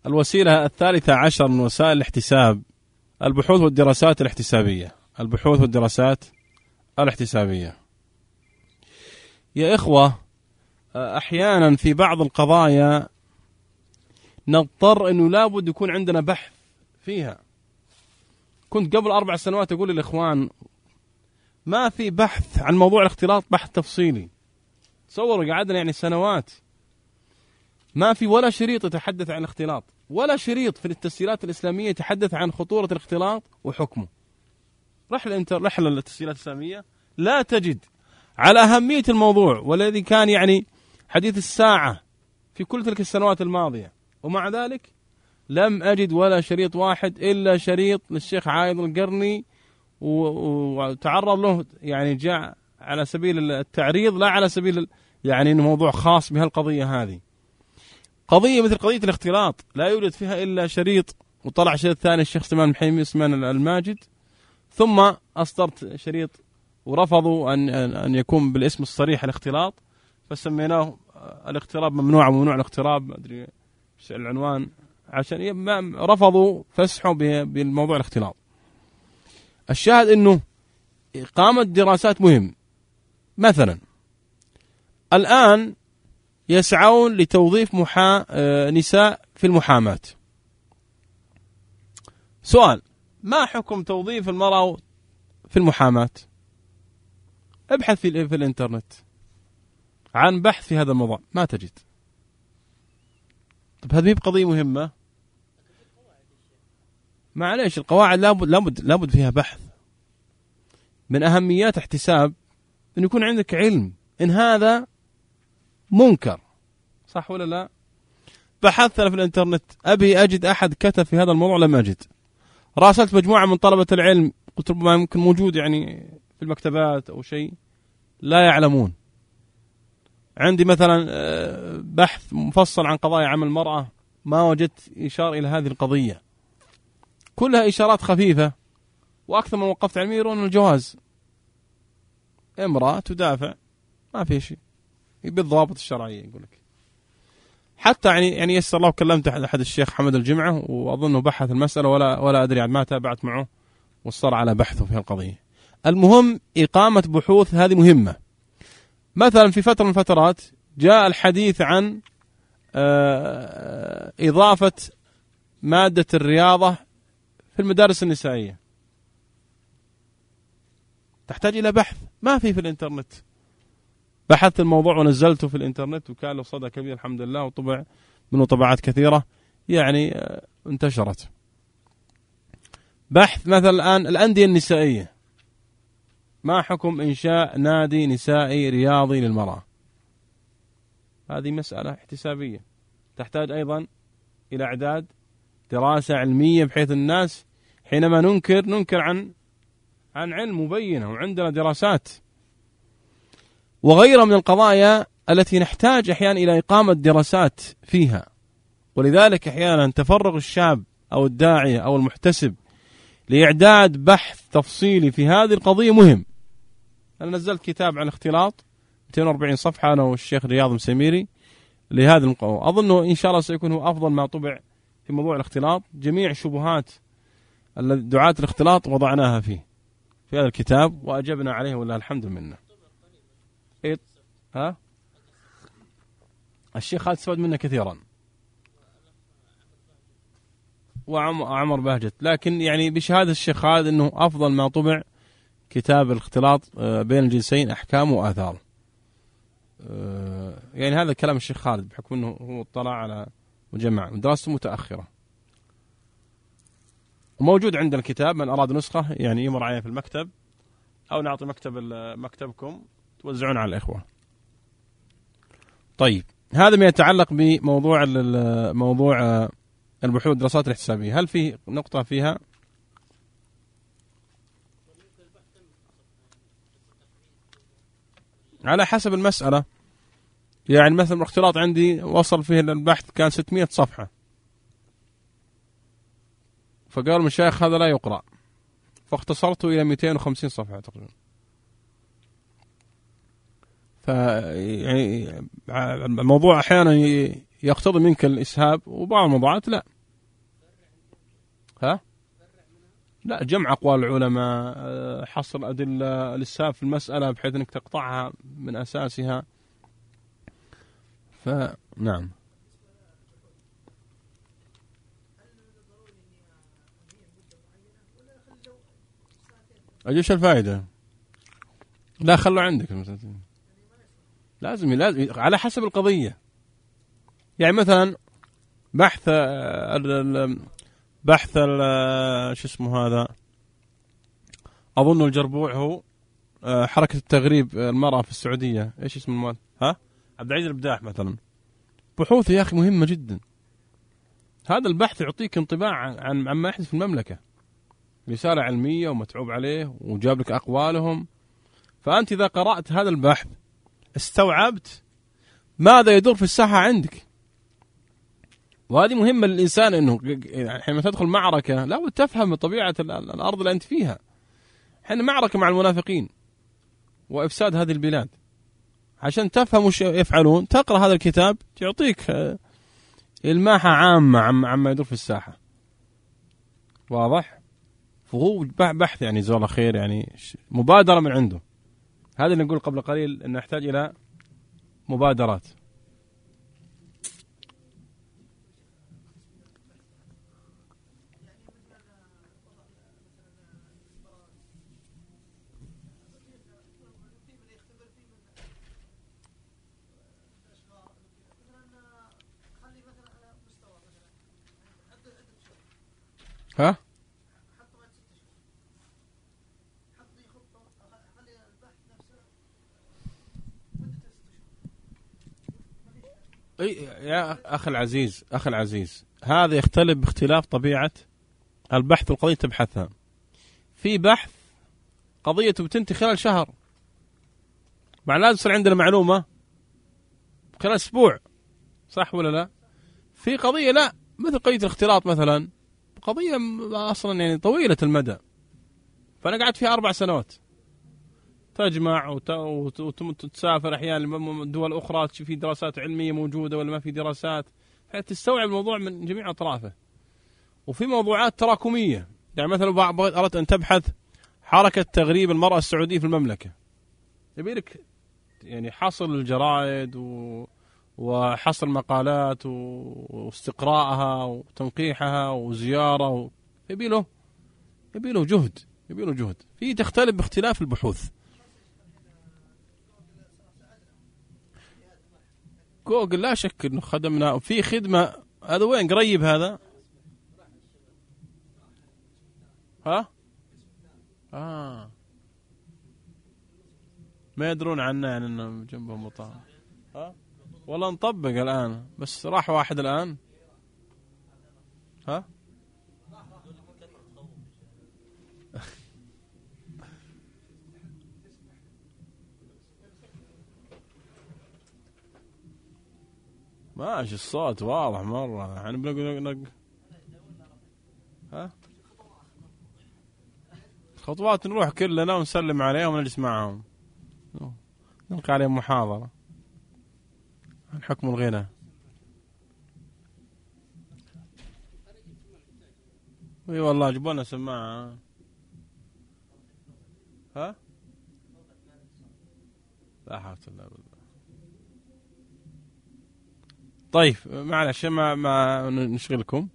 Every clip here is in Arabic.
الوسيلة 13 من وسائل الاحتساب البحوث والدراسات الاحتسابية. البحوث والدراسات الاحتسابية يا إخوة، أحيانا في بعض القضايا نضطر أنه لابد يكون عندنا بحث فيها. كنت قبل 4 سنوات أقول للإخوان ما في بحث عن موضوع الاختلاط، بحث تفصيلي. تصوروا قعدنا يعني سنوات ما في ولا شريط يتحدث عن الاختلاط، ولا شريط في التسجيلات الإسلامية يتحدث عن خطورة الاختلاط وحكمه. رحلة التسجيلات الإسلامية لا تجد على أهمية الموضوع، والذي كان يعني حديث الساعة في كل تلك السنوات الماضية، ومع ذلك لم أجد ولا شريط واحد إلا شريط للشيخ عايض القرني، وتعرض له يعني جاء على سبيل التعريض لا على سبيل يعني إنه موضوع خاص بهالقضية هذه. قضية مثل قضية الاختلاط لا يوجد فيها إلا شريط، وطلع شريط ثاني الشيخ سلمان الحيمي اسمان الماجد، ثم أصدرت شريط ورفضوا أن يكون بالاسم الصريح الاختلاط، فسميناه الاقتراب ممنوع وممنوع الاقتراب، ما أدري العنوان، عشان رفضوا فسحوا بالموضوع الاختلاط. الشاهد أنه إقامة دراسات مهم. مثلا الآن يسعون لتوظيف نساء في المحاماة. سؤال: ما حكم توظيف المرأة في المحاماة؟ ابحث في الإنترنت عن بحث في هذا الموضوع ما تجد. طب هذه قضية مهمة، معليش القواعد لابد فيها بحث. من أهميات احتساب أن يكون عندك علم إن هذا منكر، صح ولا لا؟ بحثت في الإنترنت أبي أجد أحد كتب في هذا الموضوع، لم أجد. راسلت مجموعة من طلبة العلم، قلت ربما يمكن موجود يعني في المكتبات أو شيء، لا يعلمون. عندي مثلا بحث مفصل عن قضايا عمل المرأة، ما وجدت إشارة إلى هذه القضية، كلها إشارات خفيفة، وأكثر من وقفت علمي يرون الجواز. امرأة تدافع ما في شيء بالضوابط الشرعية يقول لك. حتى يعني يسر الله، كلمت أحد الشيخ حمد الجمعة وأظنه بحث المسألة ولا أدري عن ما تابعت معه واصر على بحثه في القضية. المهم إقامة بحوث هذه مهمة. مثلا في فترة من الفترات جاء الحديث عن إضافة مادة الرياضة في المدارس النسائية، تحتاج إلى بحث، ما في الإنترنت. بحثت الموضوع ونزلته في الإنترنت وكان له صدى كبير الحمد لله، وطبع منه طبعات كثيرة يعني انتشرت. بحث مثلا الآن الأندية النسائية، ما حكم إنشاء نادي نسائي رياضي للمرأة؟ هذه مسألة احتسابية تحتاج أيضا إلى إعداد دراسة علمية، بحيث الناس حينما ننكر عن علم مبينة، وعندنا دراسات وغيرها من القضايا التي نحتاج أحيانا إلى إقامة دراسات فيها. ولذلك أحيانا تفرغ الشاب أو الداعية أو المحتسب لإعداد بحث تفصيلي في هذه القضية مهم. أنا نزلت كتاب عن الاختلاط 240 صفحة أنا والشيخ رياض مسميري لهذا المقوى، أظنه إن شاء الله سيكون هو أفضل ما طبع في موضوع الاختلاط. جميع شبهات دعاة الاختلاط وضعناها في هذا الكتاب وأجبنا عليه والله الحمد لله. ها الشيخ خالد استفاد منه كثيرا، وعمر بهجت، لكن يعني بشهادة الشيخ خالد أنه أفضل ما طبع كتاب الاختلاط بين الجنسين أحكام وآثار. يعني هذا كلام الشيخ خالد بحكم أنه هو اطلع على مجمع ودراسته متأخرة، وموجود عندنا الكتاب، من أراد نسخة يعني يمر عليه في المكتب أو نعطي مكتبكم توزعون على الإخوة. طيب هذا ما يتعلق بموضوع موضوع البحوث والدراسات الاحتسابية. هل في نقطة فيها؟ على حسب المسألة، يعني مثلا الاختلاط عندي وصل فيه البحث كان 600 صفحة، فقال المشايخ هذا لا يقرأ، فاختصرته إلى 250 صفحة تقريبا. يعني الموضوع أحيانا يقتضي منك الإسهاب، وبعض الموضوعات لا. ها؟ لا، جمع أقوال العلماء، حصر أدلة الإسهاب في المسألة بحيث أنك تقطعها من أساسها. فنعم. أجيش الفائدة؟ لا، خلوا عندك. لازم على حسب القضية. يعني مثلا بحث شو اسمه هذا، أظن الجربوع هو حركة التغريب المرأة في السعودية، إيش اسم المؤلف؟ ها؟ عبد العزيز البداح مثلا. بحوث يا أخي مهمة جدا. هذا البحث يعطيك انطباع عن ما يحدث في المملكة، رسالة علمية ومتعوب عليه وجاب لك أقوالهم. فأنت إذا قرأت هذا البحث استوعبت ماذا يدور في الساحة عندك. وهذه مهمة للإنسان، أنه حينما تدخل معركة لا بد تفهم طبيعة الأرض اللي أنت فيها. حين معركة مع المنافقين وإفساد هذه البلاد، عشان تفهم وش يفعلون تقرأ هذا الكتاب تعطيك إلماحة عامة عما يدور في الساحة. واضح؟ فهو بحث يعني جزاه الله خير، يعني مبادرة من عنده. هذا اللي نقول قبل قليل أن نحتاج إلى مبادرات. ها؟ يا أخي العزيز هذا يختلف باختلاف طبيعة البحث والقضية تبحثها. في بحث قضية بتنتهي خلال شهر، مع لازم يصير عندنا معلومة خلال أسبوع، صح ولا لا؟ في قضية لا، مثل قضية الاختلاط مثلا، قضية أصلا يعني طويلة المدى، فأنا قعدت فيها 4 سنوات تجمع وتسافر أحيانا لدول أخرى، في دراسات علمية موجودة ولا ما في دراسات، تستوعب الموضوع من جميع أطرافه. وفي موضوعات تراكمية، يعني مثلا أردت أن تبحث حركة تغريب المرأة السعودية في المملكة، يبيلك يعني حصل الجرائد وحصل مقالات واستقراءها وتنقيحها وزيارة يبيله جهد. في تختلف باختلاف البحوث. جوجل لا شك انه خدمنا في خدمة. هذا وين قريب هذا؟ ها؟ ما يدرون عنه يعني انه جنبهم مطار. ها؟ والله نطبق الان، بس راح واحد الان. ها؟ ماشي، الصوت واضح مرة. يعني بنقول ها؟ خطوات نروح كلنا ونسلم عليهم ونجلس معهم، نلقي عليهم محاضرة عن حكم الغنى. اي والله جبوا لنا سماعة. ها؟ لا حول ولا قوة. طيب معلش ما نشغلكم.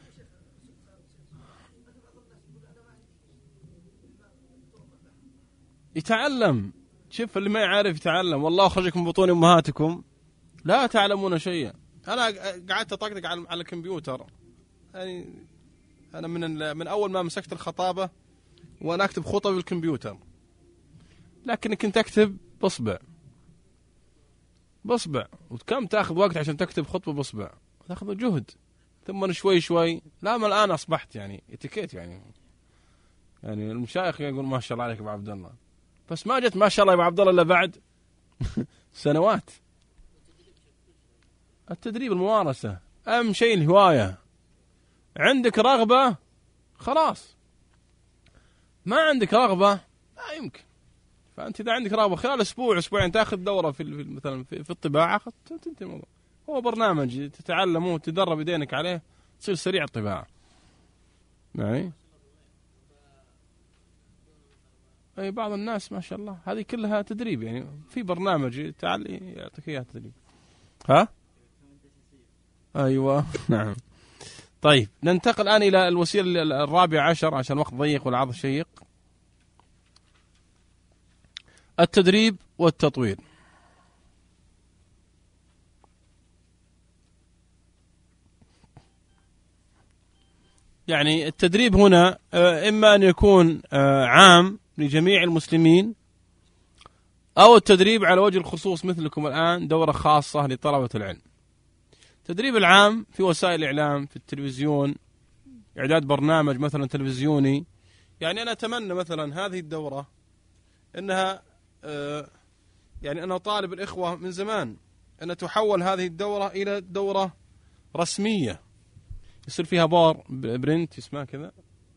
يتعلم. شوف اللي ما يعرف يتعلم. والله أخرجكم من بطون أمهاتكم لا تعلمون شيئا. أنا قعدت أطقطق على الكمبيوتر، يعني أنا من أول ما مسكت الخطابة وأنا أكتب خطب بالكمبيوتر، لكن كنت أكتب بصبع. وكم تأخذ وقت عشان تكتب خطبة بصبع؟ تأخذ جهد. ثم شوي لا، ما الآن أصبحت يعني اتيكيت، يعني المشايخ يقول ما شاء الله عليك أبو عبد الله، بس ما جت ما شاء الله يا أبو عبد الله إلا بعد سنوات. التدريب، الممارسة، أهم شيء الهواية. عندك رغبة خلاص، ما عندك رغبة لا يمكن. فأنت إذا عندك رغبة خلال أسبوعين تأخذ دورة مثلا في الطباعة، تنتهي الموضوع. هو برنامج تتعلمه وتدرب يدينك عليه تصير سريع الطباعة. معي؟ أي بعض الناس ما شاء الله هذه كلها تدريب، يعني في برنامج تعال يعطيك إياه تدريب. ها؟ أيوة نعم. طيب ننتقل الآن إلى الوسيلة الرابعة عشر عشان وقت ضيق والعرض شيق. التدريب والتطوير. يعني التدريب هنا إما أن يكون عام لجميع المسلمين، أو التدريب على وجه الخصوص مثلكم الآن دورة خاصة لطلبة العلم. التدريب العام في وسائل الإعلام، في التلفزيون، إعداد برنامج مثلا تلفزيوني. يعني أنا أتمنى مثلا هذه الدورة أنها يعني أنا طالب الإخوة من زمان أن تحول هذه الدورة إلى دورة رسمية يصير فيها باور برنت اسمها كذا،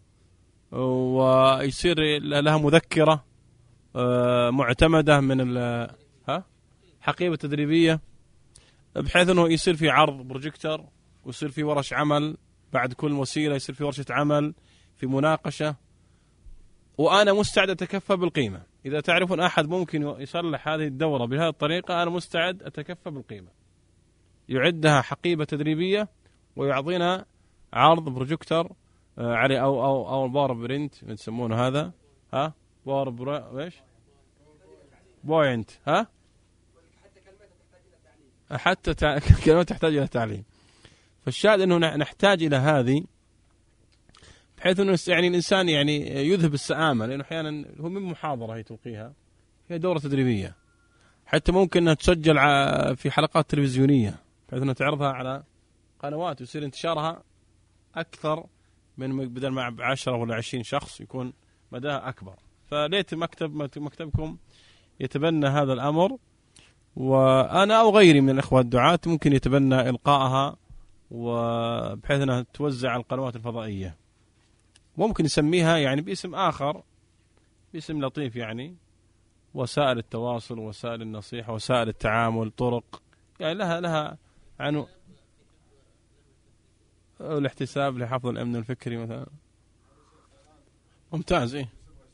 ويصير لها مذكرة معتمدة من حقيبة تدريبية، بحيث أنه يصير في عرض بروجيكتور، ويصير في ورش عمل بعد كل وسيلة، يصير في ورشة عمل، في مناقشة. وأنا مستعد أتكفى بالقيمة. إذا تعرفون أحد ممكن يصلح هذه الدورة بهذه الطريقة أنا مستعد أتكفى بالقيمة. يعدها حقيبة تدريبية ويعطينا عرض بروجيكتور عليه أو باور برنت يسمونه هذا، باور بوينت، حتى كلمات تحتاج إلى تعليم. فالشاهد أنه نحتاج إلى هذه، بحيث أنه يعني الإنسان يعني يذهب السآمة، لأنه أحيانا هو من محاضرة هي تلقيها، هي دورة تدريبية، حتى ممكن أنها تسجل في حلقات تلفزيونية، بحيث أنها تعرضها على قنوات ويصير انتشارها أكثر من بدل مع 10 ولا 20 شخص يكون مداها أكبر. فليت مكتبكم يتبنى هذا الأمر، وأنا أو غيري من الإخوة الدعاة ممكن يتبنى إلقائها، وبحيث أنها توزع على القنوات الفضائية. ممكن نسميها يعني باسم آخر، باسم لطيف، يعني وسائل التواصل، وسائل النصيحة، وسائل التعامل، طرق يعني لها عنو الاحتساب لحفظ الأمن الفكري مثلا. ممتاز. إيه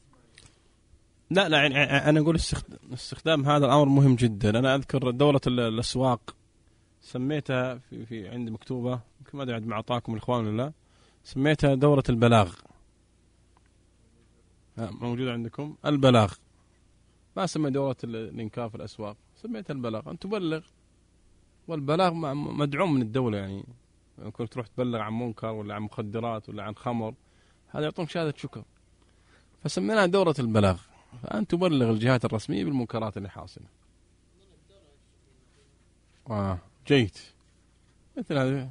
لا يعني أنا أقول استخدام هذا الأمر مهم جدا. أنا أذكر دورة الأسواق سميتها في عندي مكتوبة، ما أدري ما أعطاكم الإخوان ولا لا، سميتها دورة البلاغ. موجودة عندكم البلاغ، ما سمي دورة الإنكار في الأسواق، سميتها البلاغ. أن تبلغ، والبلاغ مدعوم من الدولة. يعني كنت تروح تبلغ عن منكر ولا عن مخدرات ولا عن خمر، هذا يعطون شهادة شكر، فسميناها دورة البلاغ. فأن تبلغ الجهات الرسمية بالمنكرات اللي حاصلة. جيد. مثل هذا.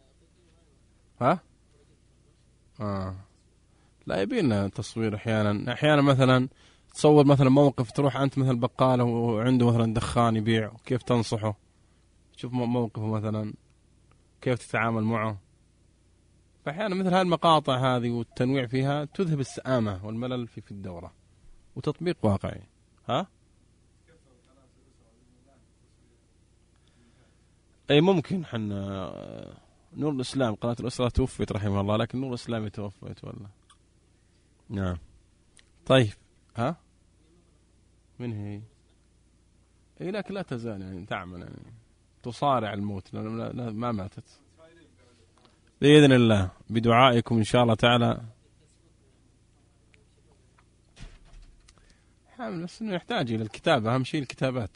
لا يبينا تصوير أحيانا مثلا تصور مثلا موقف، تروح أنت مثلا بقالة وعنده مثلا دخان يبيع، وكيف تنصحه، تشوف موقفه مثلا كيف تتعامل معه. فأحيانا مثل هذه المقاطع هذه والتنويع فيها تذهب السآمة والملل في الدورة، وتطبيق واقعي. أي ممكن حنا نور الإسلام قناة الأسرة توفيت رحمه الله، لكن نور الإسلام توفيت والله. نعم. طيب من هي؟ إيه لكن لا تزال يعني تعمل، يعني تصارع الموت، لا ما ماتت بإذن الله، بدعائكم إن شاء الله تعالى. حامل بس إنه يحتاج إلى الكتابة، أهم شيء الكتابات.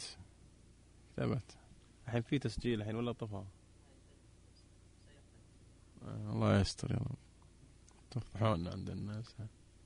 الحين في تسجيل الحين ولا طفى؟ الله يستر يا رب، تفضحون عند الناس.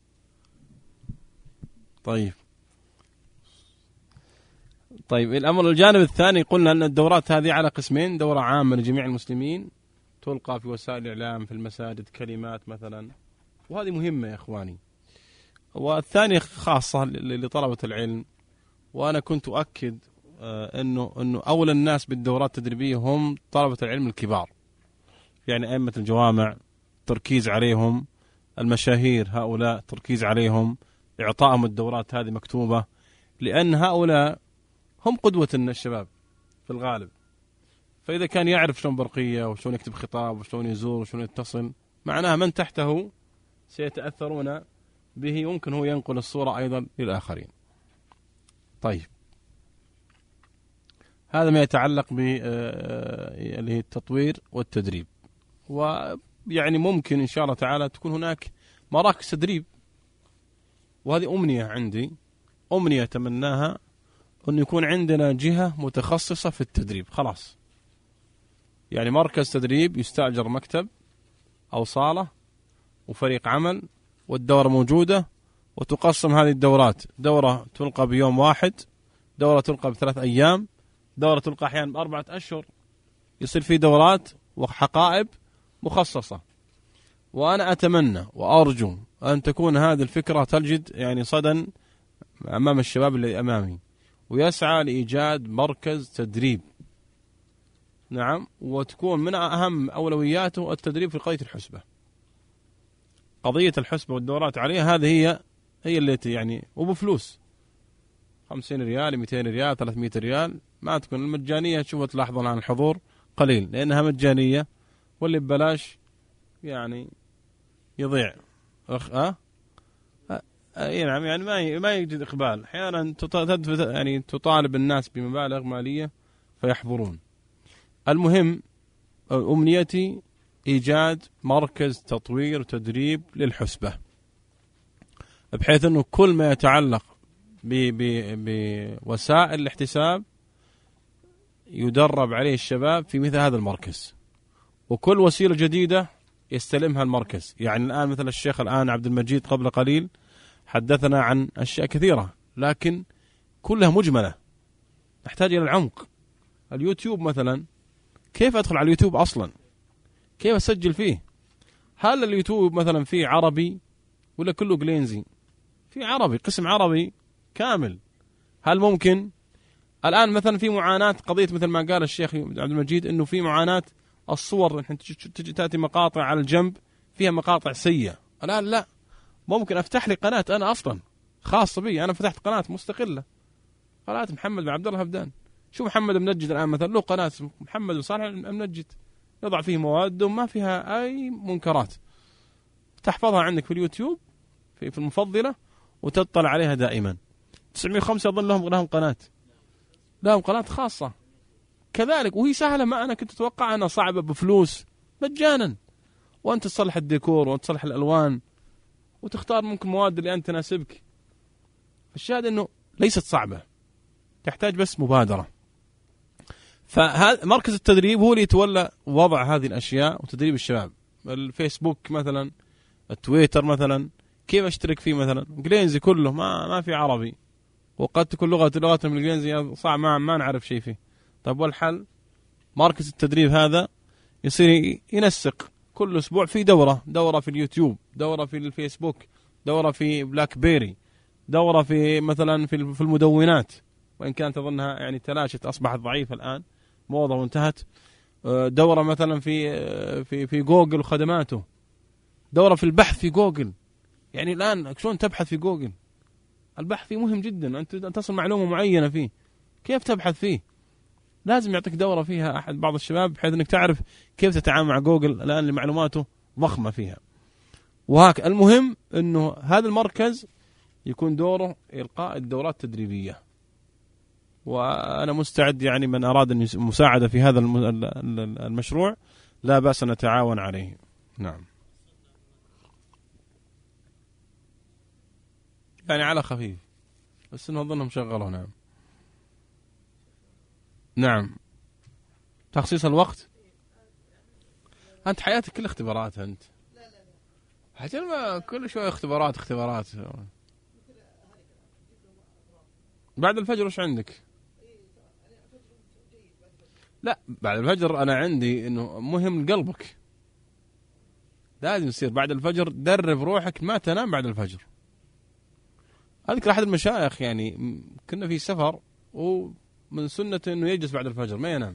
طيب الأمر الجانب الثاني، قلنا أن الدورات هذه على قسمين: دورة عامة لجميع المسلمين تلقى في وسائل الإعلام، في المساجد، كلمات مثلا، وهذه مهمة يا إخواني. والثانية خاصة لطلبة العلم. وأنا كنت أؤكد أنه أولى الناس بالدورات التدريبية هم طلبة العلم الكبار، يعني أئمة الجوامع تركيز عليهم، المشاهير هؤلاء تركيز عليهم، إعطائهم الدورات هذه مكتوبة، لأن هؤلاء هم قدوة الشباب في الغالب. فإذا كان يعرف شلون برقية، وشلون يكتب خطاب، وشلون يزور، وشلون يتصل، معناها من تحته سيتأثرون به، ممكن هو ينقل الصورة أيضا للآخرين. طيب، هذا ما يتعلق بالتطوير والتدريب. ويعني ممكن إن شاء الله تعالى تكون هناك مراكز تدريب، وهذه أمنية عندي، أمنية تمناها، أن يكون عندنا جهة متخصصة في التدريب. خلاص، يعني مركز تدريب يستأجر مكتب أو صالة وفريق عمل، والدورة موجودة، وتقسم هذه الدورات، دورة تلقى بيوم واحد، دورة تلقى ب3 أيام، دورة تلقى أحيانا ب4 أشهر، يصير في دورات وحقائب مخصصة. وأنا أتمنى وأرجو أن تكون هذه الفكرة تجد يعني صدى أمام الشباب اللي أمامي، ويسعى لإيجاد مركز تدريب. نعم، وتكون من أهم أولوياته التدريب في قضية الحسبة. قضية الحسبة والدورات عليها هذه هي التي يعني، وبفلوس 50 ريال 200 ريال 300 ريال، ما تكون المجانية. شوفوا تلاحظون عن الحضور قليل لأنها مجانية، واللي ببلاش يعني يضيع. نعم، يعني ما يجد إقبال. أحيانا يعني تطالب الناس بمبالغ مالية فيحضرون. المهم أمنيتي إيجاد مركز تطوير وتدريب للحسبة، بحيث أنه كل ما يتعلق بوسائل الاحتساب يدرب عليه الشباب في مثل هذا المركز، وكل وسيلة جديدة يستلمها المركز. يعني الآن مثل الشيخ الآن عبد المجيد قبل قليل حدثنا عن أشياء كثيرة، لكن كلها مجملة نحتاج إلى العمق. اليوتيوب مثلا، كيف أدخل على اليوتيوب أصلا؟ كيف أسجل فيه؟ هل اليوتيوب مثلا فيه عربي ولا كله إنجليزي؟ في عربي، قسم عربي كامل. هل ممكن الآن مثلا في معاناة قضية مثل ما قال الشيخ عبد المجيد أنه في معاناة الصور، تجي تأتي مقاطع على الجنب فيها مقاطع سيئة. الآن لا، ممكن أفتح لي قناة أنا أصلا خاصة بي، أنا فتحت قناة مستقلة، قناة محمد بن عبد الله همدان. شو محمد منجد الآن مثلا له قناة محمد بن صالح منجد، يضع فيه مواد وما فيها أي منكرات، تحفظها عندك في اليوتيوب في المفضلة وتطلع عليها دائما. 905 أظن لهم قناة، لهم قناة خاصة كذلك، وهي سهلة. ما أنا كنت أتوقع أنها صعبة، بفلوس مجانا، وأنت تصلح الديكور وأنت تصلح الألوان وتختار ممكن مواد اللي أنت تناسبك. الشاهد أنه ليست صعبة، تحتاج بس مبادرة. فهذا مركز التدريب هو اللي يتولى وضع هذه الأشياء وتدريب الشباب. الفيسبوك مثلا، التويتر مثلا، كيف أشترك فيه مثلا؟ إنجليزي كله، ما في عربي، وقد تكون لغتهم الإنجليزية صعب، ما نعرف شيء فيه. طيب، والحل؟ مركز التدريب هذا يصير ينسق كل أسبوع في دورة في اليوتيوب، دورة في الفيسبوك، دورة في بلاك بيري، دورة في مثلا في المدونات، وإن كانت أظنها يعني تلاشت، أصبحت ضعيفة الآن، موضة وانتهت. دورة مثلا في جوجل وخدماته، دورة في البحث في جوجل. يعني الآن شلون تبحث في جوجل؟ البحث فيه مهم جدا، أنت تصل معلومة معينة فيه، كيف تبحث فيه؟ لازم يعطيك دورة فيها بعض الشباب، بحيث أنك تعرف كيف تتعامل مع جوجل الآن اللي معلوماته ضخمة فيها. وهكذا المهم أنه هذا المركز يكون دوره إلقاء الدورات التدريبية، وأنا مستعد يعني من أراد المساعدة في هذا المشروع لا بأس أن نتعاون عليه. نعم، يعني على خفيف، بس إنه أظنهم شغلوا. نعم نعم، تخصيص الوقت. أنت حياتك كل اختبارات، أنت حتى ما كل شوية اختبارات. بعد الفجر وش عندك؟ لا، بعد الفجر أنا عندي إنه مهم قلبك، لازم يصير بعد الفجر درب روحك ما تنام بعد الفجر. أذكر أحد المشايخ يعني كنا في سفر، ومن سنته إنه يجلس بعد الفجر ما ينام،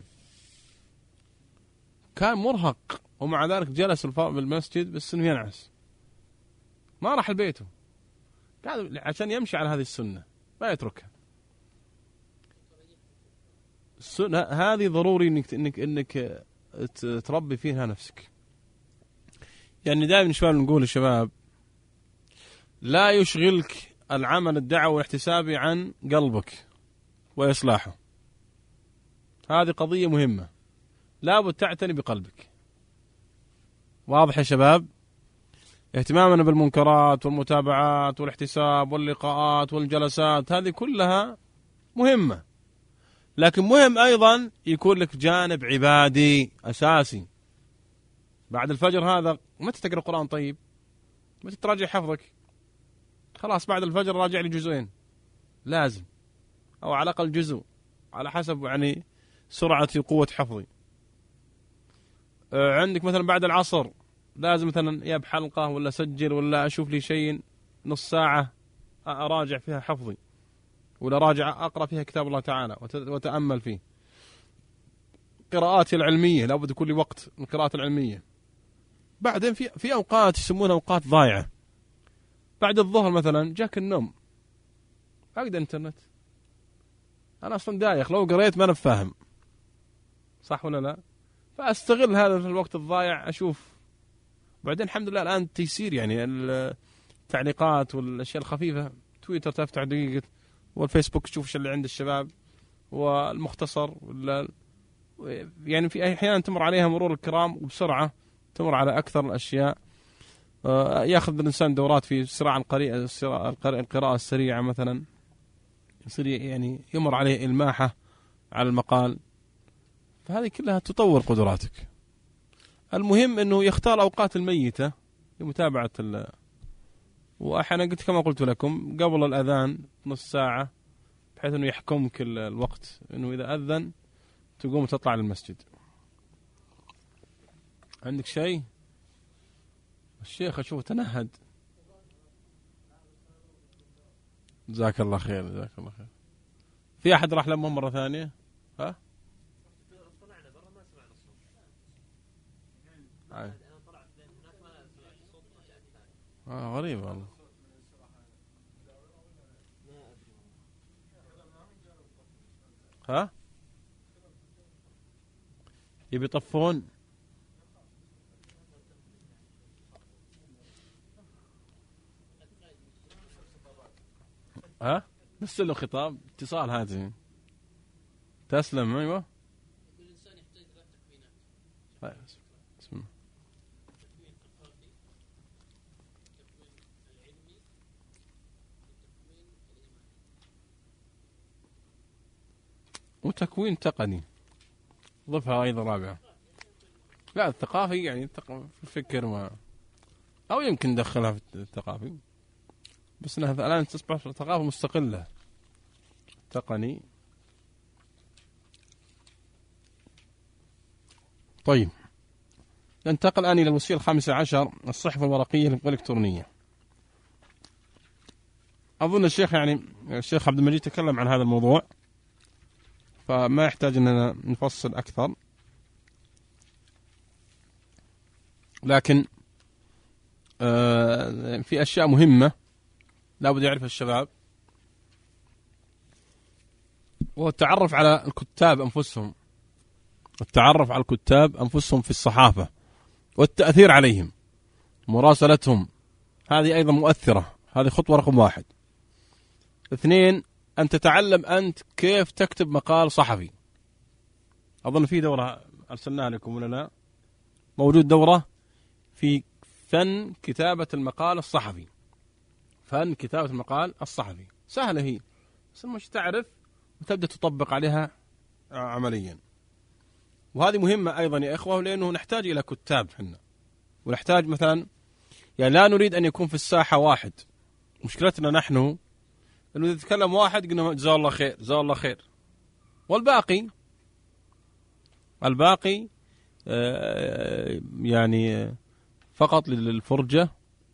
كان مرهق، ومع ذلك جلس بالمسجد بس إنه ينعس، ما راح لبيته، قاعد عشان يمشي على هذه السنة ما يتركها. السنة هذه ضروري إنك تربي فيها نفسك. يعني دائما شباب نقول للشباب لا يشغلك العمل الدعوي والاحتسابي عن قلبك وإصلاحه. هذه قضية مهمة، لابد تعتني بقلبك. واضح يا شباب؟ اهتمامنا بالمنكرات والمتابعات والاحتساب واللقاءات والجلسات هذه كلها مهمة، لكن مهم أيضا يكون لك جانب عبادي أساسي. بعد الفجر هذا متى تقرأ القرآن؟ طيب متى تراجع حفظك؟ خلاص بعد الفجر راجع لي جزئين لازم، أو على الأقل جزء على حسب يعني سرعة قوة حفظي. عندك مثلا بعد العصر لازم مثلا يا بحلقة ولا أسجل ولا أشوف لي شيء نص ساعة أراجع فيها حفظي، ولا راجع أقرأ فيها كتاب الله تعالى وتأمل فيه. قراءاتي العلمية لابد يكون لي وقت القراءات العلمية. بعدين في أوقات يسمونها أوقات ضايعة. بعد الظهر مثلا جاك النوم، أقدر إنترنت، أنا أصلا دايخ، لو قريت ما أنا فاهم، صح ولا لا؟ فأستغل هذا الوقت الضايع أشوف. بعدين الحمد لله الآن تيسير، يعني التعليقات والأشياء الخفيفة، تويتر تفتح دقيقة، والفيسبوك تشوف ايش اللي عند الشباب، والمختصر يعني في أحيانا تمر عليها مرور الكرام وبسرعة تمر على أكثر الأشياء. يأخذ الإنسان دورات في سرعة القراءة السريعة مثلا، يصير يعني يمر عليه إلماحة على المقال، فهذه كلها تطور قدراتك. المهم أنه يختار أوقات الميتة لمتابعة وأحيانا قلت كما قلت لكم قبل الأذان نص ساعة، بحيث أنه يحكمك الوقت، أنه إذا أذن تقوم تطلع للمسجد. عندك شيء؟ الشيخ أشوفه تنهد. جزاك الله خير، جزاك الله خير. في أحد راح لما مرة ثانية؟ ها؟ طلعنا برا ما سمعنا الصوت. أنا طلعت هناك ما سمعت الصوت. غريب والله. ها؟ يبي يطفون؟ ها؟ بس له خطاب اتصال هاتف. تسلم. ايوه. الانسان يحتاج ثلاث تكوينات. بسم الله. التكوين الثقافي، التكوين العلمي، التكوين الايماني، وتكوين تقني. ضفها ايضا رابعه. لا الثقافي يعني الفكر ما، او يمكن ندخلها في الثقافي، بس انها الان تصبح ثقافه مستقله. تقني. طيب ننتقل الآن إلى الوسيلة 15، الصحف الورقية والإلكترونية. أظن الشيخ الشيخ عبد المجيد تكلم عن هذا الموضوع، فما يحتاج أننا نفصل أكثر، لكن في أشياء مهمة لابد يعرفها الشباب، وهو التعرف على الكتاب أنفسهم، التعرف على الكتاب أنفسهم في الصحافة، والتأثير عليهم، مراسلتهم، هذه أيضا مؤثرة. هذه خطوة رقم 1. 2 أن تتعلم أنت كيف تكتب مقال صحفي. أظن في دورة أرسلناها لكم ولا لا؟ موجود دورة في فن كتابة المقال الصحفي. فن كتابة المقال الصحفي سهلة هي، بس مش تعرف وتبدأ تطبق عليها عمليا. وهذه مهمة أيضا يا إخوة، لأنه نحتاج إلى كتاب حنا، ونحتاج مثلا يعني لا نريد أن يكون في الساحة واحد. مشكلتنا نحن أنه إذا تكلم واحد قلنا جزاه الله خير جزاه الله خير، والباقي يعني فقط للفرجة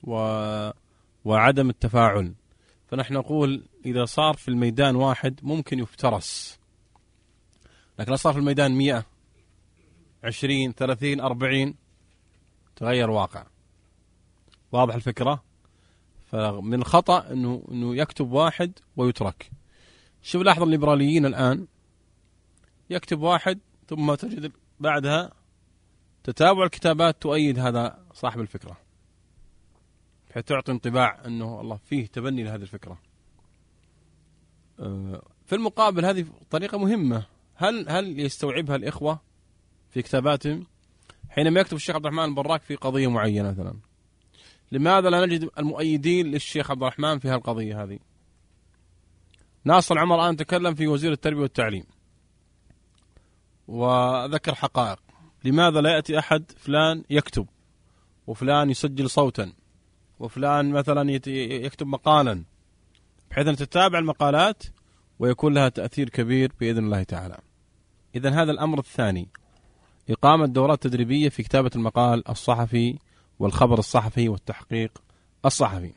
وعدم التفاعل. فنحن نقول إذا صار في الميدان واحد ممكن يفترس، لكن لو صار في الميدان 100 20 30 40 تغير واقع. واضح الفكرة؟ فمن الخطأ إنه يكتب واحد ويترك. شوف لاحظ الليبراليين الآن، يكتب واحد ثم تجد بعدها تتابع الكتابات تؤيد هذا صاحب الفكرة. بحيث تعطي انطباع أنه الله فيه تبني لهذه الفكرة. في المقابل هذه طريقة مهمة، هل يستوعبها الإخوة في كتاباتهم؟ حينما يكتب الشيخ عبد الرحمن البراك في قضية معينة مثلا، لماذا لا نجد المؤيدين للشيخ عبد الرحمن في هالقضية هذه؟ ناصر العمر الآن تكلم في وزير التربية والتعليم وذكر حقائق، لماذا لا يأتي أحد فلان يكتب وفلان يسجل صوتا وفلان مثلا يكتب مقالا، بحيث أن تتابع المقالات ويكون لها تأثير كبير بإذن الله تعالى. إذن هذا الأمر الثاني، إقامة دورات تدريبية في كتابة المقال الصحفي والخبر الصحفي والتحقيق الصحفي.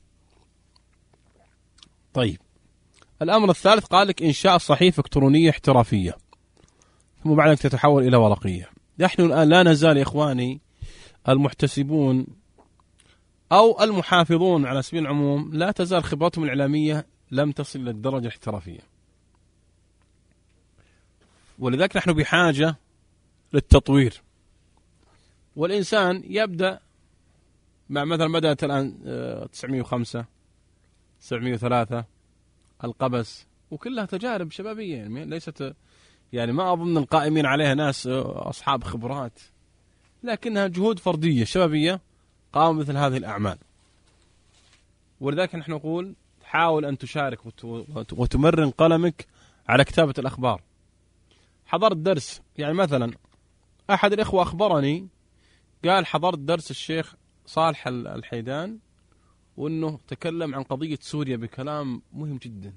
طيب، الأمر الثالث قال لك إنشاء صحيفة إلكترونية احترافية ثم بعد ذلك تتحول إلى ورقية. نحن الآن لا نزال يا إخواني المحتسبون أو المحافظون على سبيل العموم لا تزال خبرتهم الإعلامية لم تصل للدرجة الاحترافية، ولذلك نحن بحاجة للتطوير. والإنسان يبدأ مع مثلا بدأت الآن 905 703 القبس، وكلها تجارب شبابية يعني ليست يعني ما أظن القائمين عليها ناس أصحاب خبرات، لكنها جهود فردية شبابية قاموا مثل هذه الأعمال. ولذلك نحن نقول حاول أن تشارك وتمرن قلمك على كتابة الأخبار. حضرت درس، يعني مثلا أحد الإخوة أخبرني قال حضرت درس الشيخ صالح الحيدان وأنه تكلم عن قضية سوريا بكلام مهم جدا.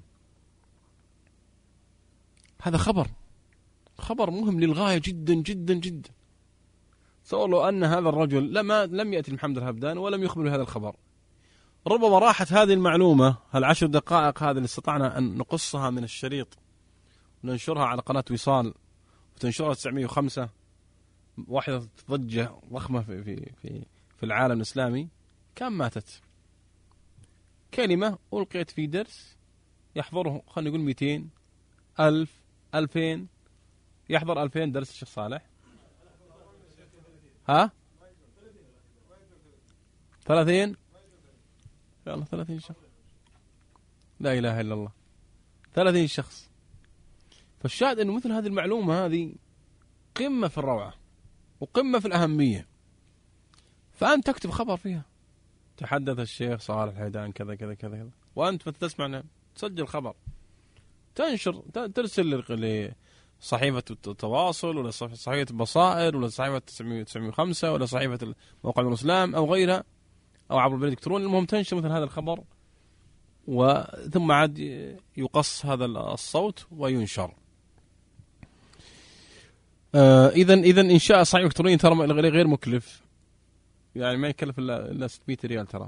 هذا خبر مهم للغاية جدا جدا جدا. سواء لو أن هذا الرجل لم يأتي محمد الهبدان ولم يخبر هذا الخبر، ربما راحت هذه المعلومة هالعشر دقائق هذه اللي استطعنا أن نقصها من الشريط وننشرها على قناة وصال وتنشرها 905 واحدة ضجة ضخمة في العالم الإسلامي، كم ماتت. كلمة ألقيت في درس يحضره خلينا نقول 200 1000 2000، يحضر 2000 درس الشيخ صالح، 30 يا الله 30 شخص، لا إله إلا الله 30 شخص. فالشاهد أنه مثل هذه المعلومة هذه قمة في الروعة وقمة في الأهمية، فأنت تكتب خبر فيها تحدث الشيخ صالح الحيدان كذا كذا كذا، وأنت تسمع تسجل خبر تنشر ترسل لصحيفة التواصل ولا صحيفة البصائر ولا صحيفة 905 ولا صحيفة موقع الإسلام أو غيرها أو عبر البريد الإلكتروني. المهم تنشر مثل هذا الخبر وثم عاد يقص هذا الصوت وينشر. إذا إنشاء صحيفة إلكترونية ترى غير مكلف، يعني ما يكلف إلا 600 ريال ترى،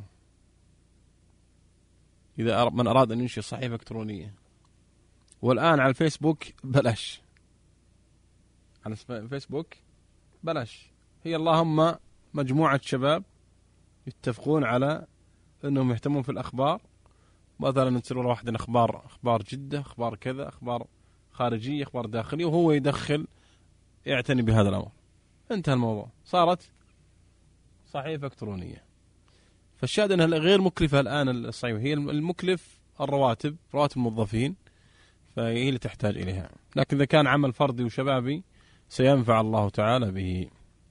إذا من أراد أن ينشئ صحيفة إلكترونية. والآن على الفيسبوك بلاش، على الفيسبوك بلاش. هي اللهم مجموعة شباب يتفقون على أنهم يهتمون في الأخبار، مثلا نصير ورا واحد أخبار جدة، أخبار كذا، أخبار خارجية، أخبار داخلية، وهو يدخل يعتني بهذا الأمر، انتهى الموضوع، صارت صحيفة إلكترونية. فالشاهد أنها غير مكلفة الآن الصحيفة، هي المكلف رواتب الموظفين، فهي اللي تحتاج إليها. لكن إذا كان عمل فردي وشبابي سينفع الله تعالى به.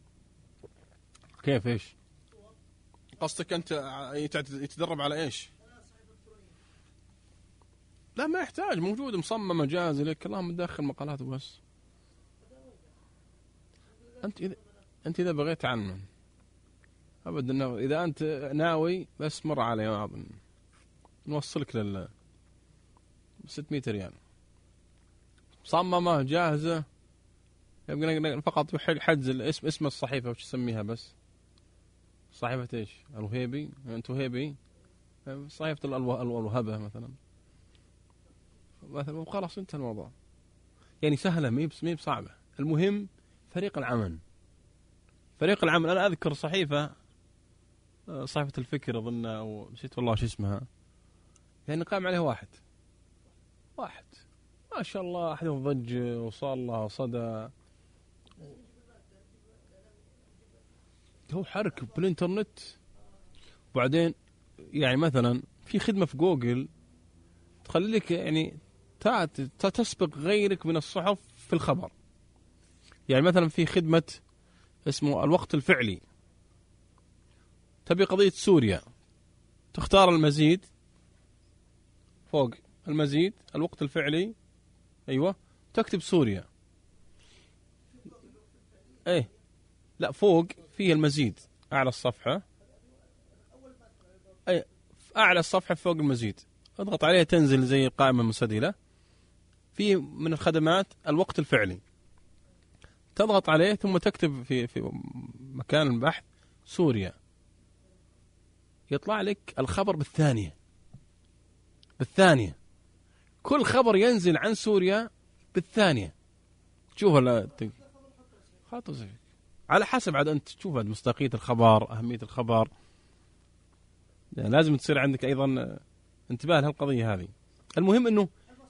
كيف إيش قصدك أنت؟ يتدرب على إيش؟ لا ما يحتاج، موجود مصممة جاهزة لك، اللهم تدخل مقالات وبس. أنت إذا بغيت تعلم أبدا، إذا أنت ناوي بس مر علي نوصلك 600 ريال مصممة جاهزة، يبقى فقط حجز اسم الصحيفة وش تسميها بس، صحيفة إيش؟ الوهيبي، أنت وهيبي، صحيفة الوهبة مثلا وخلاص انتهى الموضوع. يعني سهلة مي بصعبة. المهم فريق العمل. أنا أذكر صحيفة الفكر أظن، أو نسيت والله شو اسمها، يعني قام عليه واحد ما شاء الله، أحدهم ضج وصار له صدى، هو حرك بالإنترنت. وبعدين يعني مثلا في خدمة في جوجل تخلي لك يعني تسبق غيرك من الصحف في الخبر. يعني مثلا في خدمة اسمه الوقت الفعلي، تبي قضية سوريا تختار المزيد، فوق المزيد الوقت الفعلي، أيوة تكتب سوريا. ايه لا فوق فيه المزيد أعلى الصفحة، أي أعلى الصفحة فوق المزيد، اضغط عليها تنزل زي القائمة المنسدلة. في من الخدمات الوقت الفعلي، تضغط عليه ثم تكتب في مكان البحث سوريا، يطلع لك الخبر بالثانية. كل خبر ينزل عن سوريا بالثانية تشوف خاطر على حسب عاد أنت تشوف مصداقية الخبر، أهمية الخبر، يعني لازم تصير عندك أيضا انتباه لهالقضية هذه. المهم أنه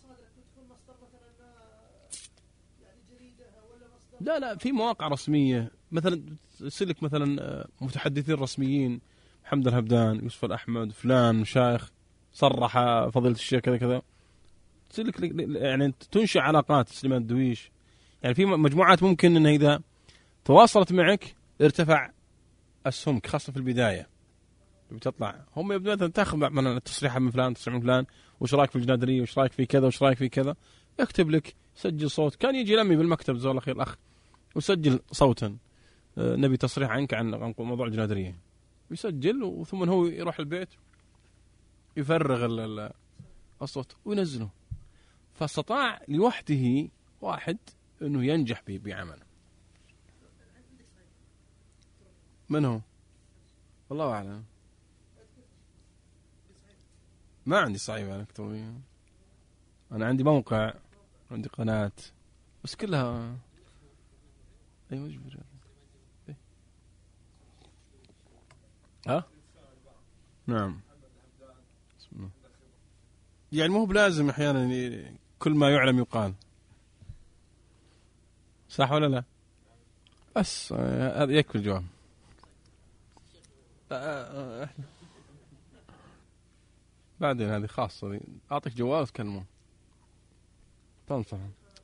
لا في مواقع رسمية، مثلا يصير لك مثلا متحدثين رسميين، محمد الهبدان، يوسف الأحمد، فلان مشايخ صرح فضيلة الشيخ كذا كذا، تصير لك يعني تنشئ علاقات. سليمان الدويش، يعني في مجموعات ممكن أنها إذا تواصلت معك ارتفع أسهمك، خاصة في البداية بتطلع. هم يبدو مثلا تاخذ من التصريح من فلان، تصريح من فلان، وش رايك في الجنادرية، وش رايك في كذا، وش رايك في كذا، يكتب لك، سجل صوت. كان يجي لمي بالمكتب زول الأخير الأخ وسجل صوتا، نبي تصريح عنك عن موضوع الجنادرية، يسجل وثم هو يروح البيت يفرغ الصوت وينزله. فاستطاع لوحده واحد أنه ينجح بعمل. من هو؟ والله أعلم، ما عندي صعيبة إلكترونية، أنا عندي موقع، عندي قناة، بس كلها أي مجبر. ها؟ نعم. يعني مو بلازم أحيانا كل ما يعلم يقال، صح ولا لا؟ بس هذا يكفي الجواب. بعدين هذه خاصة دي. أعطيك جوال وتكلمون تنصح،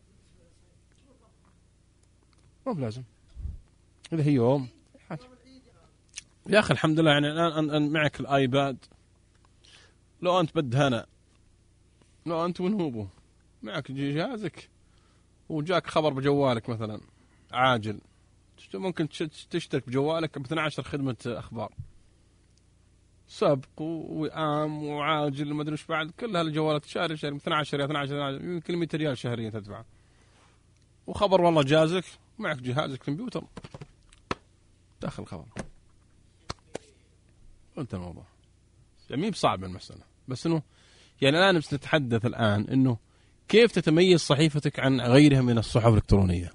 مو بلازم إذا هي يوم يا أخي. الحمد لله يعني الآن معك الآيباد، لو أنت بدهنا، لو أنت منهوبه معك جهازك وجاك خبر بجوالك مثلا عاجل، ممكن تشترك بجوالك ب 12 خدمة أخبار، سبق وعام وعاجل ما أدري إيش بعد، كل هالجوالات شهري 12 يمكن 100 ريال شهريا تدفع، وخبر والله جازك، معك جهازك كمبيوتر داخل خبر. قلت الموضوع يعني بصعب المسألة، بس إنه يعني الآن نتحدث الآن إنه كيف تتميز صحيفتك عن غيرها من الصحف الإلكترونية.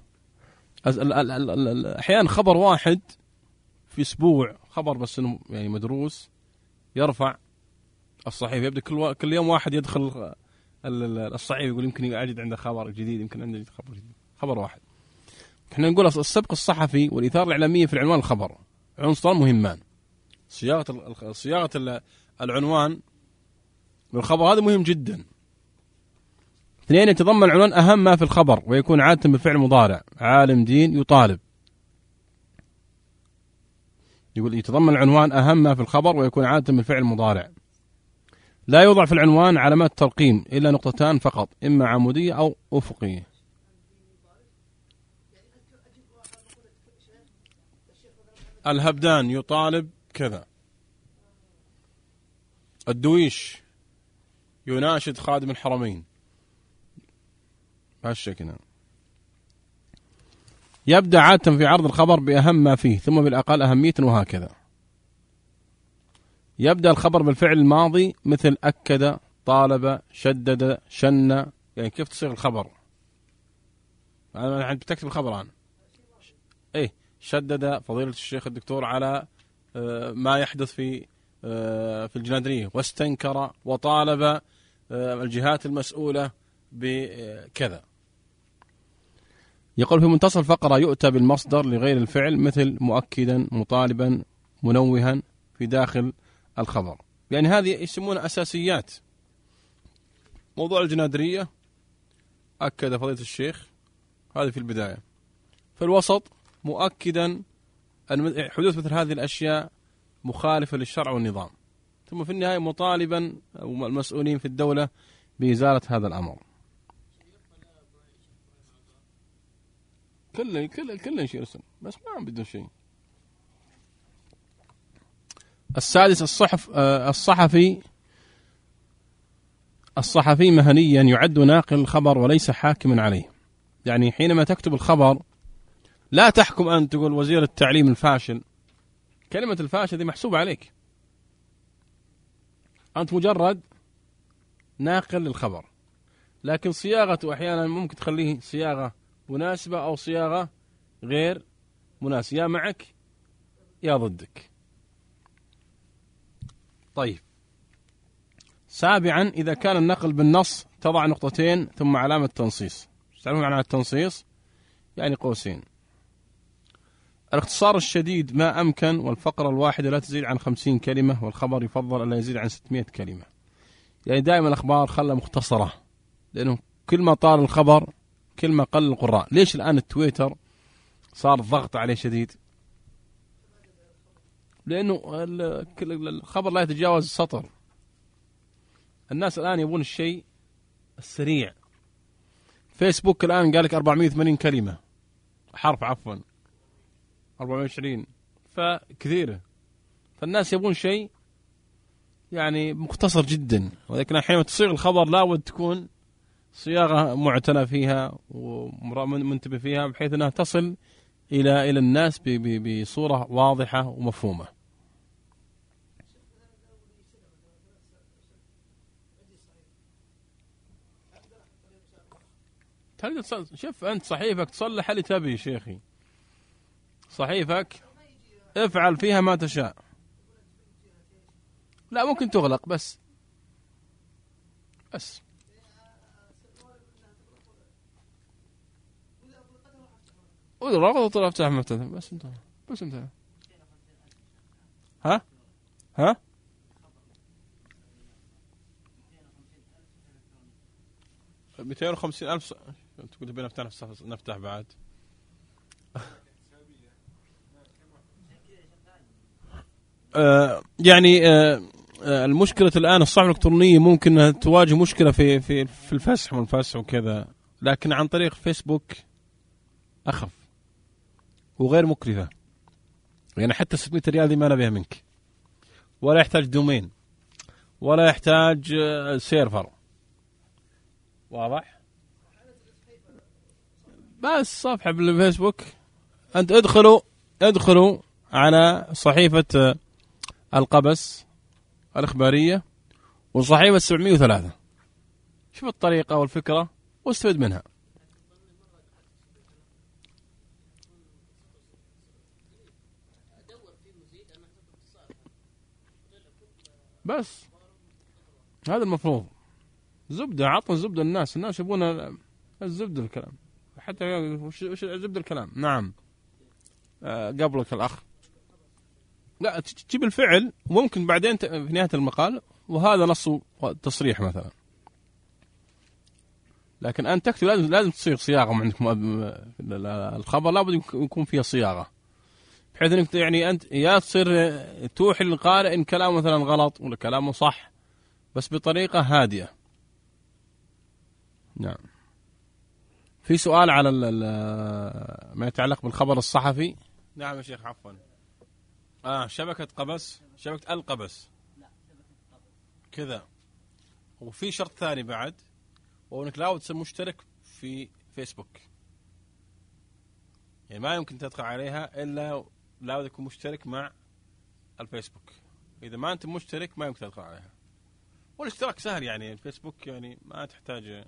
أحيانا خبر واحد في أسبوع، خبر بس إنه يعني مدروس، يرفع الصحيفة، يبدأ كل يوم واحد يدخل الصحيفة يقول يمكن أجد عنده خبر جديد، يمكن عنده خبر جديد، خبر واحد. احنا نقول السبق الصحفي والإثارة الإعلامية في العنوان الخبر عنصران مهمان. صياغة العنوان والخبر هذا مهم جدا. اثنين، يتضمن العنوان أهم ما في الخبر ويكون عادة بالفعل مضارع، عالم دين يطالب. يقول يتضمن العنوان أهم ما في الخبر ويكون عادة بالفعل مضارع. لا يوضع في العنوان علامات ترقيم إلا نقطتان فقط، إما عمودية أو أفقية. الهبدان يطالب كذا، الدويش يناشد خادم الحرمين، بهالشكل. يبدأ عادة في عرض الخبر بأهم ما فيه ثم بالأقل أهمية وهكذا. يبدأ الخبر بالفعل الماضي مثل أكد، طالب، شدد، شن. يعني كيف تصيغ الخبر؟ أنا بتكتب الخبر الآن، إيه شدد فضيلة الشيخ الدكتور على ما يحدث في الجنادرية، واستنكر وطالب الجهات المسؤولة بكذا. يقول في منتصف الفقرة يؤتى بالمصدر لغير الفعل مثل مؤكدا، مطالبا، منوها في داخل الخبر. يعني هذه يسمونها أساسيات. موضوع الجنادرية أكد فضيلة الشيخ هذه في البداية. في الوسط مؤكدا أن حدوث مثل هذه الأشياء مخالفة للشرع والنظام. ثم في النهاية مطالبا المسؤولين في الدولة بإزالة هذا الأمر. كله يشير اسم بس ما عم بدون شيء. السادس الصحفي مهنيا يعد ناقل الخبر وليس حاكما عليه. يعني حينما تكتب الخبر لا تحكم أن تقول وزير التعليم الفاشل. كلمة الفاشل دي محسوبة عليك، أنت مجرد ناقل للخبر، لكن صياغته أحيانا ممكن تخليه صياغة مناسبة أو صياغة غير مناسبة، يا معك يا ضدك. طيب، سابعا إذا كان النقل بالنص تضع نقطتين ثم علامة تنصيص. تعرفون معنى التنصيص؟ يعني قوسين. الاختصار الشديد ما أمكن، والفقرة الواحدة لا تزيد عن 50 كلمة، والخبر يفضل ألا يزيد عن 600 كلمة. يعني دائما الأخبار خلها مختصرة، لأنه كل ما طال الخبر كل ما قل القراء. ليش الآن التويتر صار الضغط عليه شديد؟ لأنه الخبر لا يتجاوز السطر. الناس الآن يبون الشيء السريع. فيسبوك الآن قال لك 480 كلمة حرف، عفوا 420، فكثيرة. فالناس يبون شيء يعني مختصر جدا، ولكن حينما تصيغ الخبر لابد تكون صياغة معتنى فيها ومنتبه فيها بحيث أنها تصل إلى الناس بصورة واضحة ومفهومة. شوف أنت صحيفك تصلح اللي تبي شيخي، صحيفك افعل فيها ما تشاء. لا ممكن تغلق بس رغض افتح مفتاح بس انتهى. ها 250,000 تقول تبي نفتح بعد. يعني المشكلة الآن الصحف الإلكترونية ممكن تواجه مشكلة في الفسح والفسح وكذا، لكن عن طريق فيسبوك أخف وغير مكلفة. يعني حتى 600 ريال دي ما نبيها منك، ولا يحتاج دومين ولا يحتاج سيرفر، واضح؟ بس صفحة بالفيسبوك. أنت ادخلوا على صحيفة القبس الإخبارية وصحيفة 703، شوف الطريقة والفكرة واستفد منها. بس هذا المفروض زبدة، عطنا زبدة الناس يبون الزبدة الكلام، حتى وش زبدة الكلام. نعم قبلك الأخ، لا تجيب الفعل وممكن بعدين في نهاية المقال وهذا نص تصريح مثلا، لكن أن تكتب لازم تصيغ صياغة عندك. الخبر لابد يكون فيها صياغة بحيث أنك يعني أنت يا تصير توحي للقارئ إن كلامه مثلا غلط ولا كلامه صح، بس بطريقة هادئة. نعم. في سؤال على ما يتعلق بالخبر الصحفي. نعم يا شيخ عفوا. شبكة قبس، شبكة القبس كذا. وفي شرط ثاني بعد، وأنك لابد تصير مشترك في فيسبوك. يعني ما يمكن تدخل عليها إلا لابد يكون مشترك مع الفيسبوك. إذا ما أنت مشترك ما يمكن تدخل عليها. والاشتراك سهل، يعني الفيسبوك يعني ما تحتاج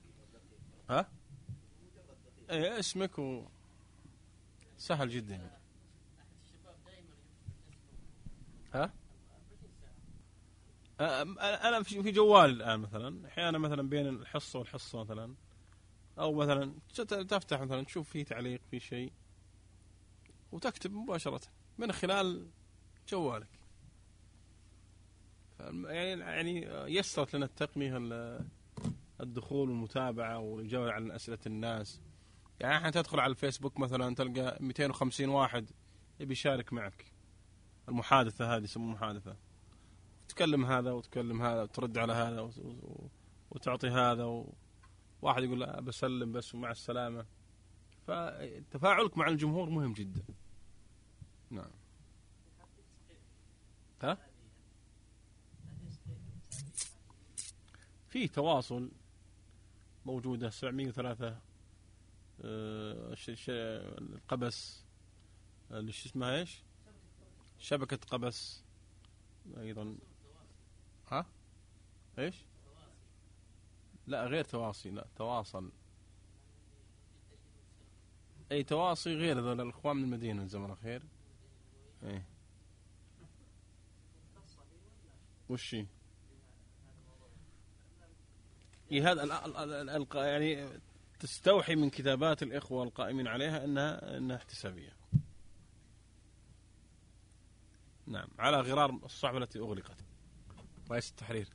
اسمك سهل جدا. أنا في جوال الآن مثلا أحيانا مثلا بين الحصة والحصة مثلا، أو مثلا تفتح مثلا تشوف فيه تعليق في شيء وتكتب مباشرة من خلال جوالك. يعني يسرت لنا التقنية الدخول والمتابعة والإجابة على أسئلة الناس. يعني احنا تدخل على الفيسبوك مثلا تلقى 250 واحد يبي يشارك معك المحادثة، هذه يسمونها محادثة، تكلم هذا وتكلم هذا وترد على هذا وتعطي هذا، واحد يقول لا بسلم بس ومع السلامة. فتفاعلك مع الجمهور مهم جدا. نعم. ها؟ في تواصل موجودة 703 القبس اللي شو اسمها ايش؟ شبكة قبس ايضا. ها؟ ايش؟ لا غير تواصي، لا تواصل. اي تواصي غير ذول الاخوان من المدينة جزاهم الله خير. ايه وش هذا يعني تستوحي من كتابات الإخوة القائمين عليها أنها احتسابية. نعم، على غرار الصحبة التي أغلقت. رئيس التحرير.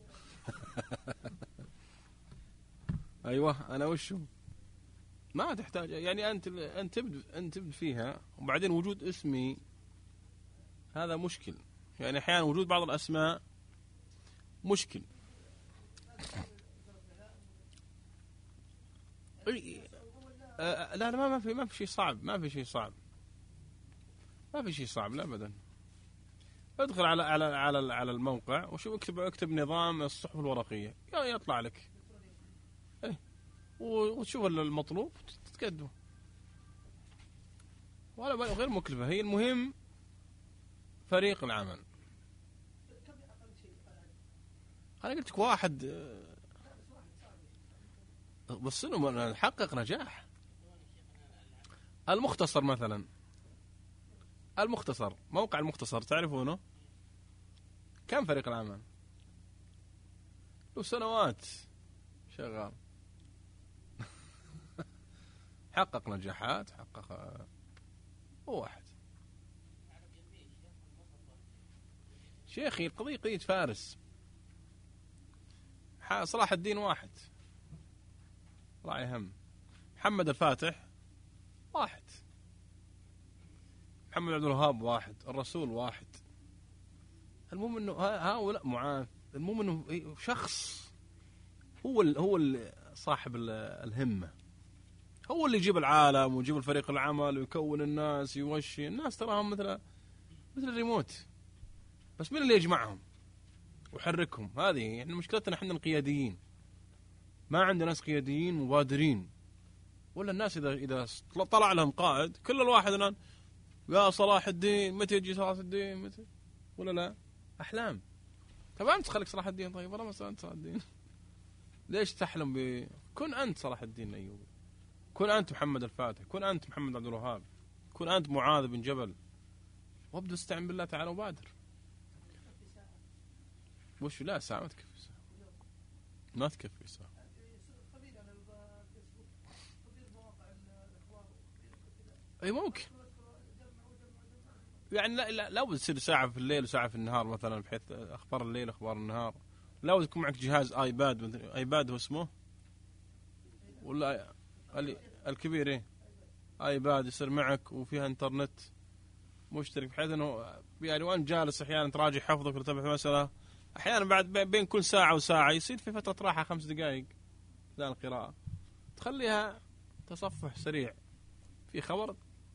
أيوة أنا وشو ما تحتاج، يعني أنت تبدأ فيها، وبعدين وجود اسمي هذا مشكل. يعني أحيانا وجود بعض الأسماء مشكل. لا ما في شيء صعب، ما في شيء صعب لا أبدا. ادخل على الموقع وشوف، اكتب نظام الصحف الورقية يطلع لك. وتشوف المطلوب تتقدم، ولا غير مكلفة. هي المهم فريق العمل. أنا قلت لك واحد بس إنه نحقق نجاح. المختصر مثلا، موقع المختصر تعرفونه؟ كم فريق العمل؟ له سنوات شغال. حقق نجاحات، هو واحد. شيخي القضية قضية فارس. صلاح الدين واحد، الله يهم. محمد الفاتح واحد، محمد عبد الوهاب واحد، الرسول واحد. المهم انه هؤلاء معاذ، المهم انه شخص هو صاحب الهمة، هو اللي يجيب العالم ويجيب الفريق العمل ويكون الناس، يوشي الناس. تراهم مثل الريموت، بس مين اللي يجمعهم ويحركهم؟ هذه يعني مشكلتنا احنا القياديين. ما عندنا ناس قياديين مبادرين، ولا الناس إذا طلع لهم قائد كل الواحد الآن يا صلاح الدين متى يجي صلاح الدين متى، ولا لا أحلام. طب أنت خليك صلاح الدين، طيب والله ما أنت صلاح الدين. ليش تحلم كن أنت صلاح الدين الأيوبي، كن أنت محمد الفاتح، كن أنت محمد عبد الوهاب، كن أنت معاذ بن جبل، وابدأ استعن بالله تعالى وبادر. وش لا ساعة ما تكفي، ساعة ما تكفي ساعة. اي ممكن يعني لا بتصير ساعة في الليل وساعة في النهار مثلا، بحيث اخبار الليل اخبار النهار. لا يكون معك جهاز ايباد هو اسمه، ولا الكبير ايه ايباد يصير معك وفيها انترنت مشترك، بحيث انه يعني وانت جالس احيانا تراجع حفظك وتتابع في مسألة، احيانا بعد بين كل ساعة وساعة يصير في فترة راحة 5 دقائق ذا القراءة، تخليها تصفح سريع في خبر،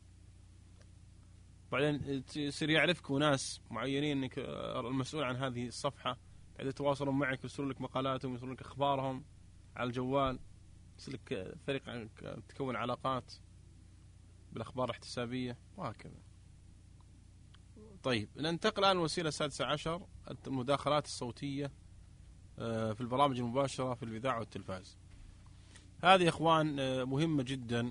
بعدين يصير يعرفك وناس معينين انك المسؤول عن هذه الصفحة، بعد يتواصلون معك ويرسلون لك مقالاتهم ويرسلون لك اخبارهم على الجوال، يصير لك فريق تكون علاقات بالاخبار الاحتسابية وهكذا. طيب ننتقل الآن الوسيلة 16 المداخلات الصوتية في البرامج المباشرة في الإذاعة والتلفاز. هذه يا إخوان مهمة جدا.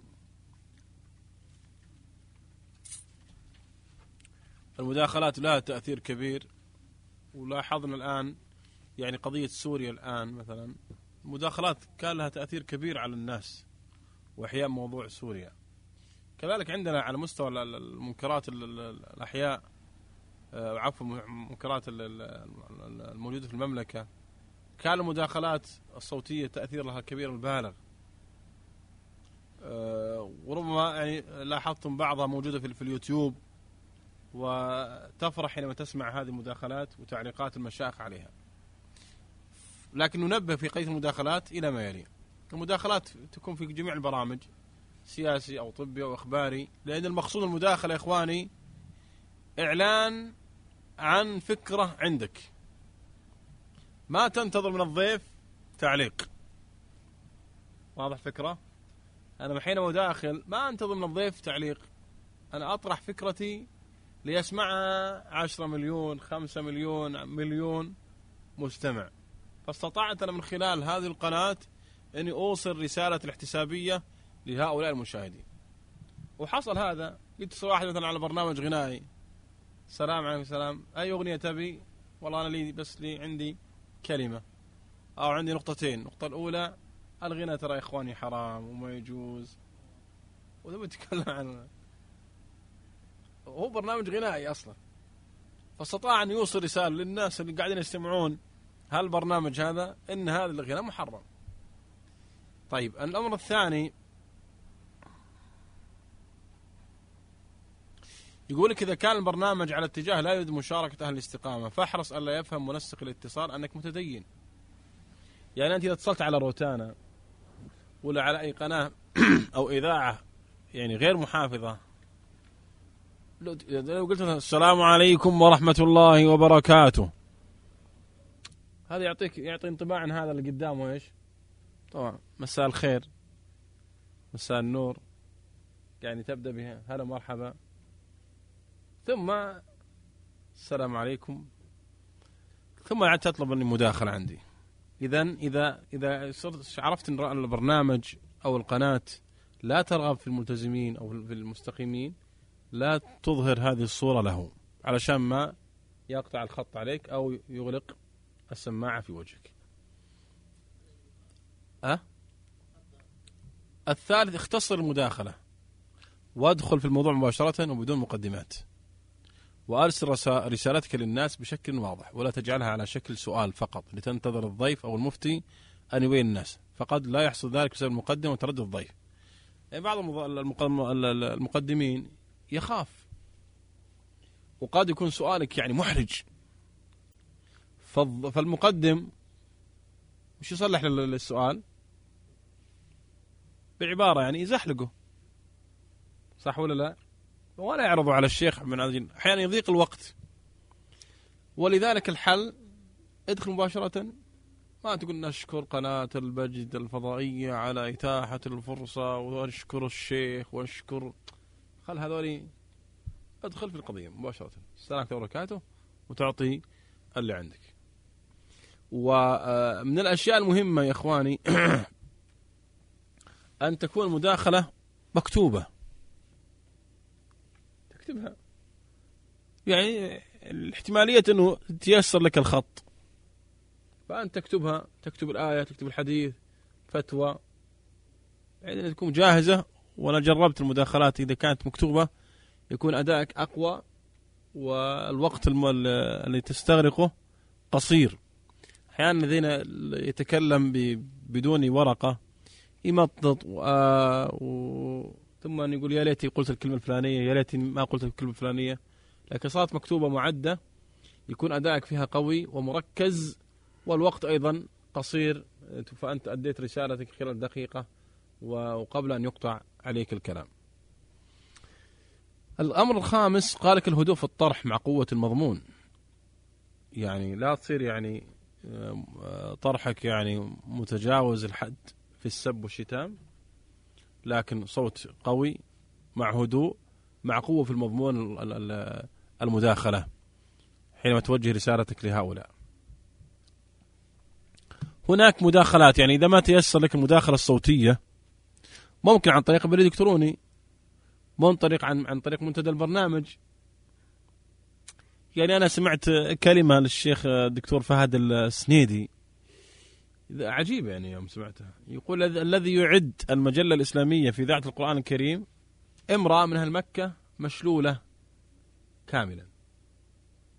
المداخلات لها تأثير كبير، ولاحظنا الآن يعني قضية سوريا الآن مثلا، المداخلات كان لها تأثير كبير على الناس وإحياء موضوع سوريا. كذلك عندنا على مستوى المنكرات الأحياء عفوا منكرات الموجودة في المملكة، كان المداخلات الصوتية تأثير لها كبير البالغ. وربما يعني لاحظتم بعضها موجودة في اليوتيوب، وتفرح حينما تسمع هذه المداخلات وتعليقات المشايخ عليها. لكن ننبه في قضية المداخلات إلى ما يلي. المداخلات تكون في جميع البرامج، سياسي أو طبي أو إخباري، لأن المقصود المداخلة يا إخواني إعلان عن فكرة عندك، ما تنتظر من الضيف تعليق. واضح فكرة؟ أنا حينما أداخل ما أنتظر من الضيف تعليق، أنا أطرح فكرتي ليسمعها 10 مليون 5 مليون مليون مستمع. فاستطعت أنا من خلال هذه القناة أني أوصل رسالة الاحتسابية لهؤلاء المشاهدين. وحصل هذا، يتصل واحد مثلا على برنامج غنائي، السلام عليكم السلام، أي أغنية تبي؟ والله أنا لي عندي كلمة أو عندي نقطتين. النقطة الأولى الغناء ترى يا إخواني حرام وما يجوز، وذا بتكلم عنه، هو برنامج غنائي أصلا. فاستطاع أن يوصل رسالة للناس اللي قاعدين يستمعون هالبرنامج هذا إن هذا الغناء محرم. طيب الأمر الثاني يقول لك إذا كان البرنامج على اتجاه لا يريد مشاركة أهل الاستقامة فاحرص ألا يفهم منسق الاتصال أنك متدين. يعني أنت إذا اتصلت على روتانا ولا على أي قناة أو إذاعة يعني غير محافظة، لو قلت السلام عليكم ورحمة الله وبركاته، هذا يعطي انطباع عن هذا اللي قدامه إيش؟ طبعا مساء الخير، مساء النور، يعني تبدأ بها هلا مرحبا، ثم السلام عليكم، ثم عاد تطلب مني مداخلة عندي. إذا صرت عرفت أن البرنامج أو القناة لا ترغب في الملتزمين أو في المستقيمين، لا تظهر هذه الصورة له علشان ما يقطع الخط عليك أو يغلق السماعة في وجهك. الثالث اختصر المداخلة وادخل في الموضوع مباشرة وبدون مقدمات، وأرسل رسالتك للناس بشكل واضح، ولا تجعلها على شكل سؤال فقط لتنتظر الضيف أو المفتي أن يبين الناس، فقد لا يحصل ذلك بسبب المقدمة وتردد الضيف. يعني بعض المقدمين يخاف، وقد يكون سؤالك يعني محرج، فالمقدم مش يصلح للسؤال بعبارة يعني يزحلقه، صح ولا لا؟ ولا يعرضوا على الشيخ من هذه، أحيانا يضيق الوقت. ولذلك الحل ادخل مباشرة، ما تقول نشكر قناة البجد الفضائية على إتاحة الفرصة ونشكر الشيخ ونشكر، خل هذولي، ادخل في القضية مباشرة، السلام عليكم وبركاته، وتعطي اللي عندك. ومن الأشياء المهمة يا إخواني أن تكون المداخلة مكتوبة، تكتبها، يعني الاحتمالية أنه تيسر لك الخط، فأنت تكتبها، تكتب الآية، تكتب الحديث، فتوى، يعني تكون جاهزة. وأنا جربت المداخلات إذا كانت مكتوبة يكون أدائك أقوى، والوقت اللي تستغرقه قصير. أحيانا الذين يتكلم بدون ورقة يمطط ثم يقول يا ليتي قلت الكلمة الفلانية، يا ليتي ما قلت الكلمة الفلانية، لكن صارت مكتوبة معدة يكون أدائك فيها قوي ومركز، والوقت أيضا قصير، فأنت أديت رسالتك خلال دقيقة وقبل أن يقطع عليك الكلام. الأمر الخامس قالك الهدوء في الطرح مع قوة المضمون، يعني لا تصير يعني طرحك يعني متجاوز الحد في السب والشتام، لكن صوت قوي مع هدوء مع قوة في المضمون المداخلة حينما توجه رسالتك لهؤلاء. هناك مداخلات، يعني إذا ما تيسر لك المداخلة الصوتية ممكن عن طريق بريد إلكتروني، ممكن طريق عن طريق منتدى البرنامج. يعني أنا سمعت كلمة للشيخ الدكتور فهد السنيدي عجيب، يعني يوم سمعتها يقول الذي يعد المجلة الإسلامية في إذاعة القرآن الكريم امرأة من أهل مكة مشلولة كاملا.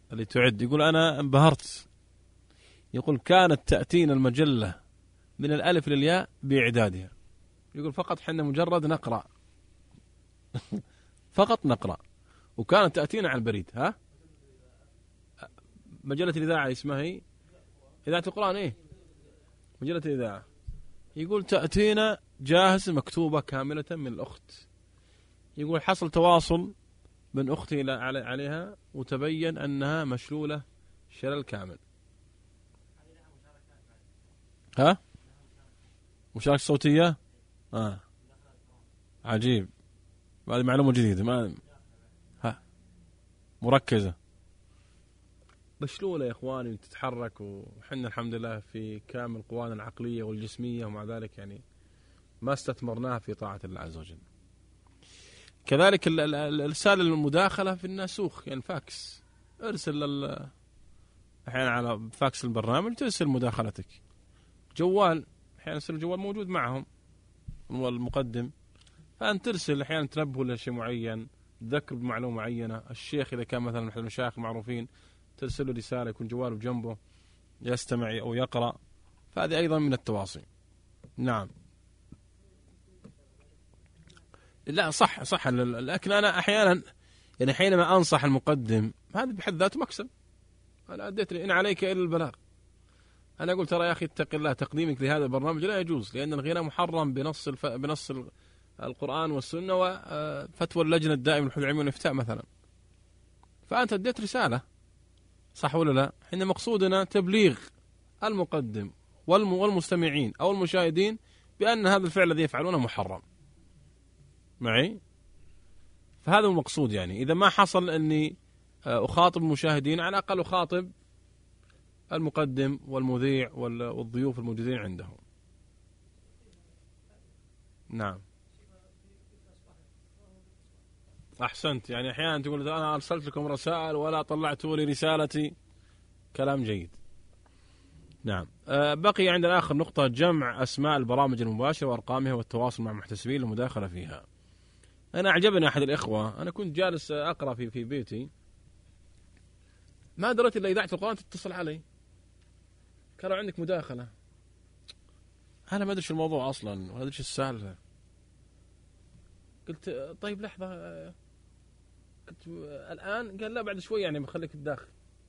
اللي تعد، يقول أنا انبهرت، يقول كانت تأتينا المجلة من الألف للياء بإعدادها، يقول فقط حنا مجرد نقرأ فقط نقرأ، وكانت تأتينا على البريد. ها مجلة الإذاعة اسمها هي إذاعة القرآن، إيه مجلة الإذاعة، يقول تأتينا جاهز مكتوبة كاملة من الأخت، يقول حصل تواصل من أختي عليها وتبين أنها مشلولة شلل كامل. ها مشاركة صوتية، عجيب، هذه معلومة جديدة، ما مركزة مشلولة يا إخواني تتحرك، وحنا الحمد لله في كامل قوانا العقلية والجسمية، ومع ذلك يعني ما استثمرناها في طاعة الله عز وجل. كذلك الرسالة المداخلة في الناسوخ، يعني فاكس، ارسل أحيانا على فاكس البرنامج ترسل مداخلتك. جوال أحيانا يصير الجوال موجود معهم والمقدم، فأنت ترسل أحيانا تنبه لشيء معين، تذكر بمعلومة معينة. الشيخ إذا كان مثلا أحد المشايخ المعروفين ترسل له رسالة يكون جواله جنبه يستمع أو يقرأ، فهذه أيضا من التواصي. نعم لا صح لكن أنا أحيانا يعني حينما أنصح المقدم هذا بحد ذاته مكسب، أنا أديت إن عليك إلا البلاغ. أنا أقول ترى يا أخي اتق الله، تقديمك لهذا البرنامج لا يجوز، لأن الغناء محرم بنص القرآن والسنة وفتوى اللجنة الدائمة للبحوث العلمية والإفتاء مثلا. فأنت أديت رسالة، صح ولا لا؟ حين مقصودنا تبليغ المقدم والمستمعين أو المشاهدين بأن هذا الفعل الذي يفعلونه محرم معي. فهذا هو المقصود، يعني إذا ما حصل أني أخاطب المشاهدين على الأقل أخاطب المقدم والمذيع والضيوف الموجودين عنده. نعم أحسنت، يعني أحيانا تقول أنا أرسلت لكم رسائل ولا طلعتوا لي رسالتي، كلام جيد. نعم بقي عندنا آخر نقطة، جمع أسماء البرامج المباشرة وأرقامها والتواصل مع المحتسبين للمداخلة فيها. أنا أعجبني أحد الإخوة، أنا كنت جالس أقرأ في بيتي، ما دريت إلا إذاعة القرآن تتصل علي، قالوا عندك مداخلة. أنا ما أدري شو الموضوع أصلا ولا أدري شو السالفة. قلت طيب لحظة، قلت الآن؟ قال لا بعد شوي يعني بخليك الداخل.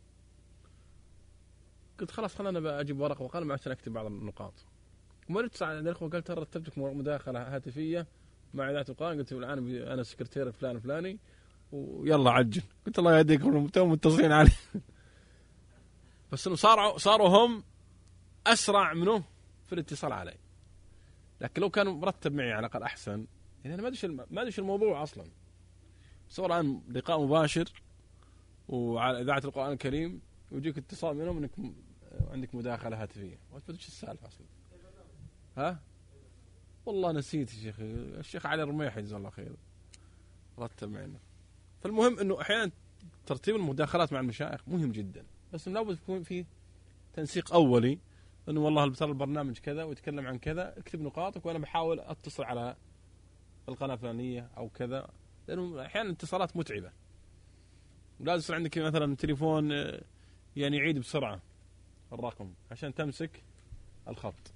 قلت خلاص خلنا أجيب ورقة وقلم عشان أكتب بعض النقاط. وما اتصل على الأخوة، قال ترى رتبت لك مداخلة هاتفية مع إذاعة القرآن. قلت الآن أنا سكرتير فلان الفلاني ويلا عجل. قلت الله يهديكم توم متصلين عليه بس إنه صاروا هم أسرع منه في الاتصال علي، لكن لو كانوا مرتب معي على الأقل أحسن. يعني أنا ما أدري الموضوع أصلا. صار الآن لقاء مباشر وعلى إذاعة القرآن الكريم ويجيك اتصال منهم إنك عندك مداخلة هاتفية، وأنت ما أدري السالفة أصلا. ها والله نسيت يا شيخ، الشيخ علي الرميحي جزاه الله خير رتب معنا. فالمهم إنه أحيانا ترتيب المداخلات مع المشايخ مهم جدا، بس لابد يكون في تنسيق أولي، إنه والله ترى البرنامج كذا ويتكلم عن كذا، اكتب نقاطك وأنا بحاول أتصل على القناة الفلانية أو كذا، لأنه أحيانا اتصالات متعبة، ولازم يصير عندك مثلا تليفون يعني يعيد بسرعة الرقم عشان تمسك الخط.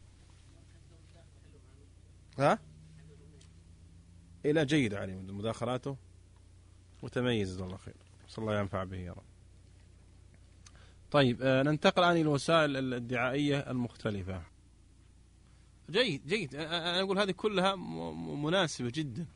ها إيه لا جيد علي مداخلاته متميز جزاه الله خير، صلى الله ينفع به يا رب. طيب ننتقل الآن إلى الوسائل الدعائية المختلفة. جيد أنا أقول هذه كلها مناسبة جدا.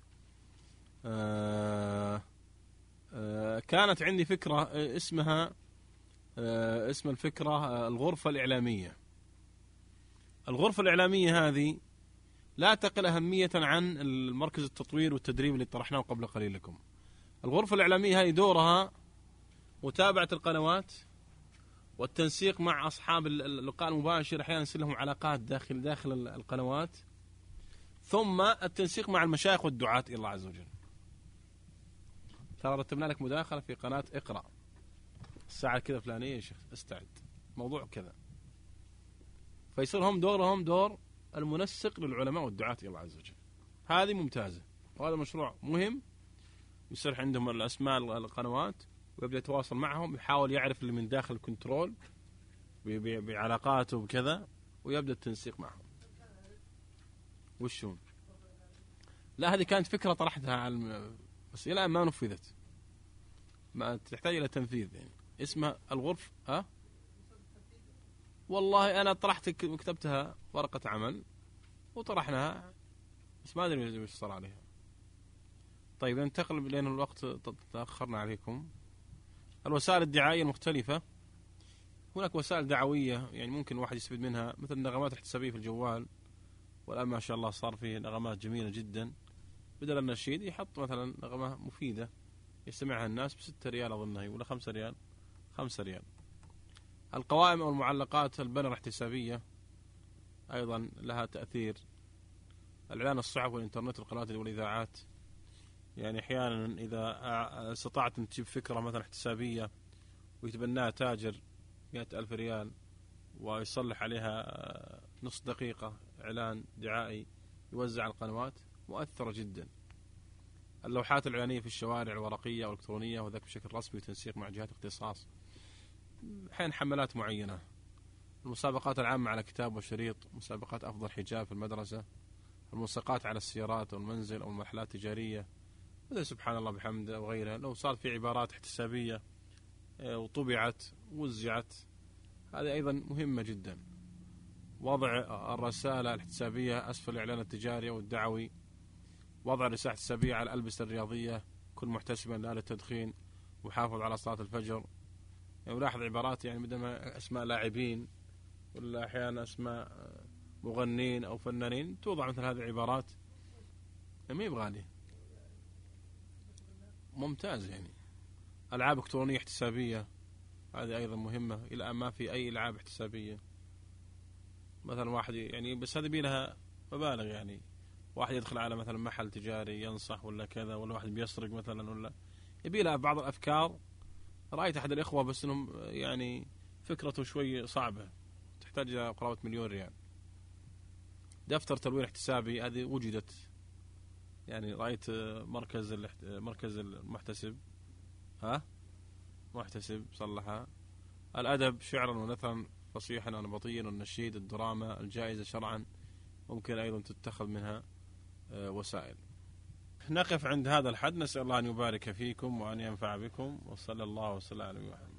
كانت عندي فكرة اسمها اسم الفكرة الغرفة الإعلامية. الغرفة الإعلامية هذه لا تقل أهمية عن المركز التطوير والتدريب اللي طرحناه قبل قليل لكم. الغرفة الإعلامية هذه دورها متابعة القنوات والتنسيق مع أصحاب اللقاء المباشر، أحيانا يصير لهم علاقات داخل القنوات، ثم التنسيق مع المشايخ والدعاة إلى الله عز وجل. ترى رتبنا لك مداخلة في قناة اقرأ الساعة كذا فلانية يا شيخ استعد موضوع كذا، فيصير هم دورهم دور المنسق للعلماء والدعاة إلى الله عز وجل. هذه ممتازة، وهذا مشروع مهم. يصير عندهم الأسماء القنوات ويبدأ يتواصل معهم، يحاول يعرف اللي من داخل الكنترول بعلاقاته وكذا، ويبدأ التنسيق معهم. وشون؟ لا، هذه كانت فكرة طرحتها على بس إلى الآن ما نفذت، ما تحتاج إلى تنفيذ يعني. اسمها الغرف. والله أنا طرحت كتبتها ورقة عمل وطرحناها، بس ما أدري وش صار عليها. طيب ننتقل لأن الوقت تأخرنا عليكم. الوسائل الدعائية المختلفة، هناك وسائل دعوية يعني ممكن الواحد يستفيد منها، مثل النغمات الاحتسابية في الجوال، والآن ما شاء الله صار فيه نغمات جميلة جدا. بدل النشيد يحط مثلا نغمة مفيدة يستمعها الناس ب6 ريال أظنها، ولا 5 ريال، 5 ريال. القوائم أو المعلقات البنر الاحتسابية أيضا لها تأثير. الإعلان الصحف والإنترنت والقنوات والإذاعات، يعني أحيانا إذا استطعت أن تجيب فكرة مثلا احتسابية ويتبناها تاجر 100,000 ريال ويصلح عليها نص دقيقة إعلان دعائي يوزع على القنوات، مؤثرة جدا. اللوحات الإعلانية في الشوارع الورقية أو الإلكترونية، وذلك بشكل رسمي وتنسيق مع جهات اختصاص، أحيانا حملات معينة. المسابقات العامة على كتاب وشريط، مسابقات أفضل حجاب في المدرسة، الملصقات على السيارات أو المنزل أو المحلات التجارية، مثل سبحان الله بحمده وغيرها. لو صار في عبارات احتسابية وطبعت ووزعت، هذه أيضا مهمة جدا. وضع الرسالة الاحتسابية أسفل الإعلان التجاري والدعوي، وضع الرسالة الاحتسابية على الألبسة الرياضية، كن محتسبا لا للتدخين، وحافظ على صلاة الفجر. يعني ولاحظ عبارات يعني بدل ما أسماء لاعبين ولا أحيانا أسماء مغنين أو فنانين، توضع مثل هذه العبارات. ما يبغى لي ممتاز يعني. ألعاب إلكترونية احتسابية، هذه أيضا مهمة. إلى الآن ما في أي ألعاب احتسابية. مثلا واحد يعني، بس هذه بيلها مبالغ يعني. واحد يدخل على مثلا محل تجاري ينصح ولا كذا، ولا واحد بيسرق مثلا، ولا يبي لها بعض الأفكار. رأيت أحد الإخوة بس إنهم يعني فكرته شوي صعبة، تحتاج إلى قرابة 1,000,000 ريال. دفتر تلوين احتسابي، هذه وجدت يعني. رأيت مركز المحتسب محتسب صلحها. الأدب شعرا ونثرا فصيحا ونبطيا، والنشيد، الدراما، الجائزة شرعا، ممكن أيضا تتخذ منها وسائل. نقف عند هذا الحد، نسأل الله أن يبارك فيكم وأن ينفع بكم، وصلى الله وسلم على محمد.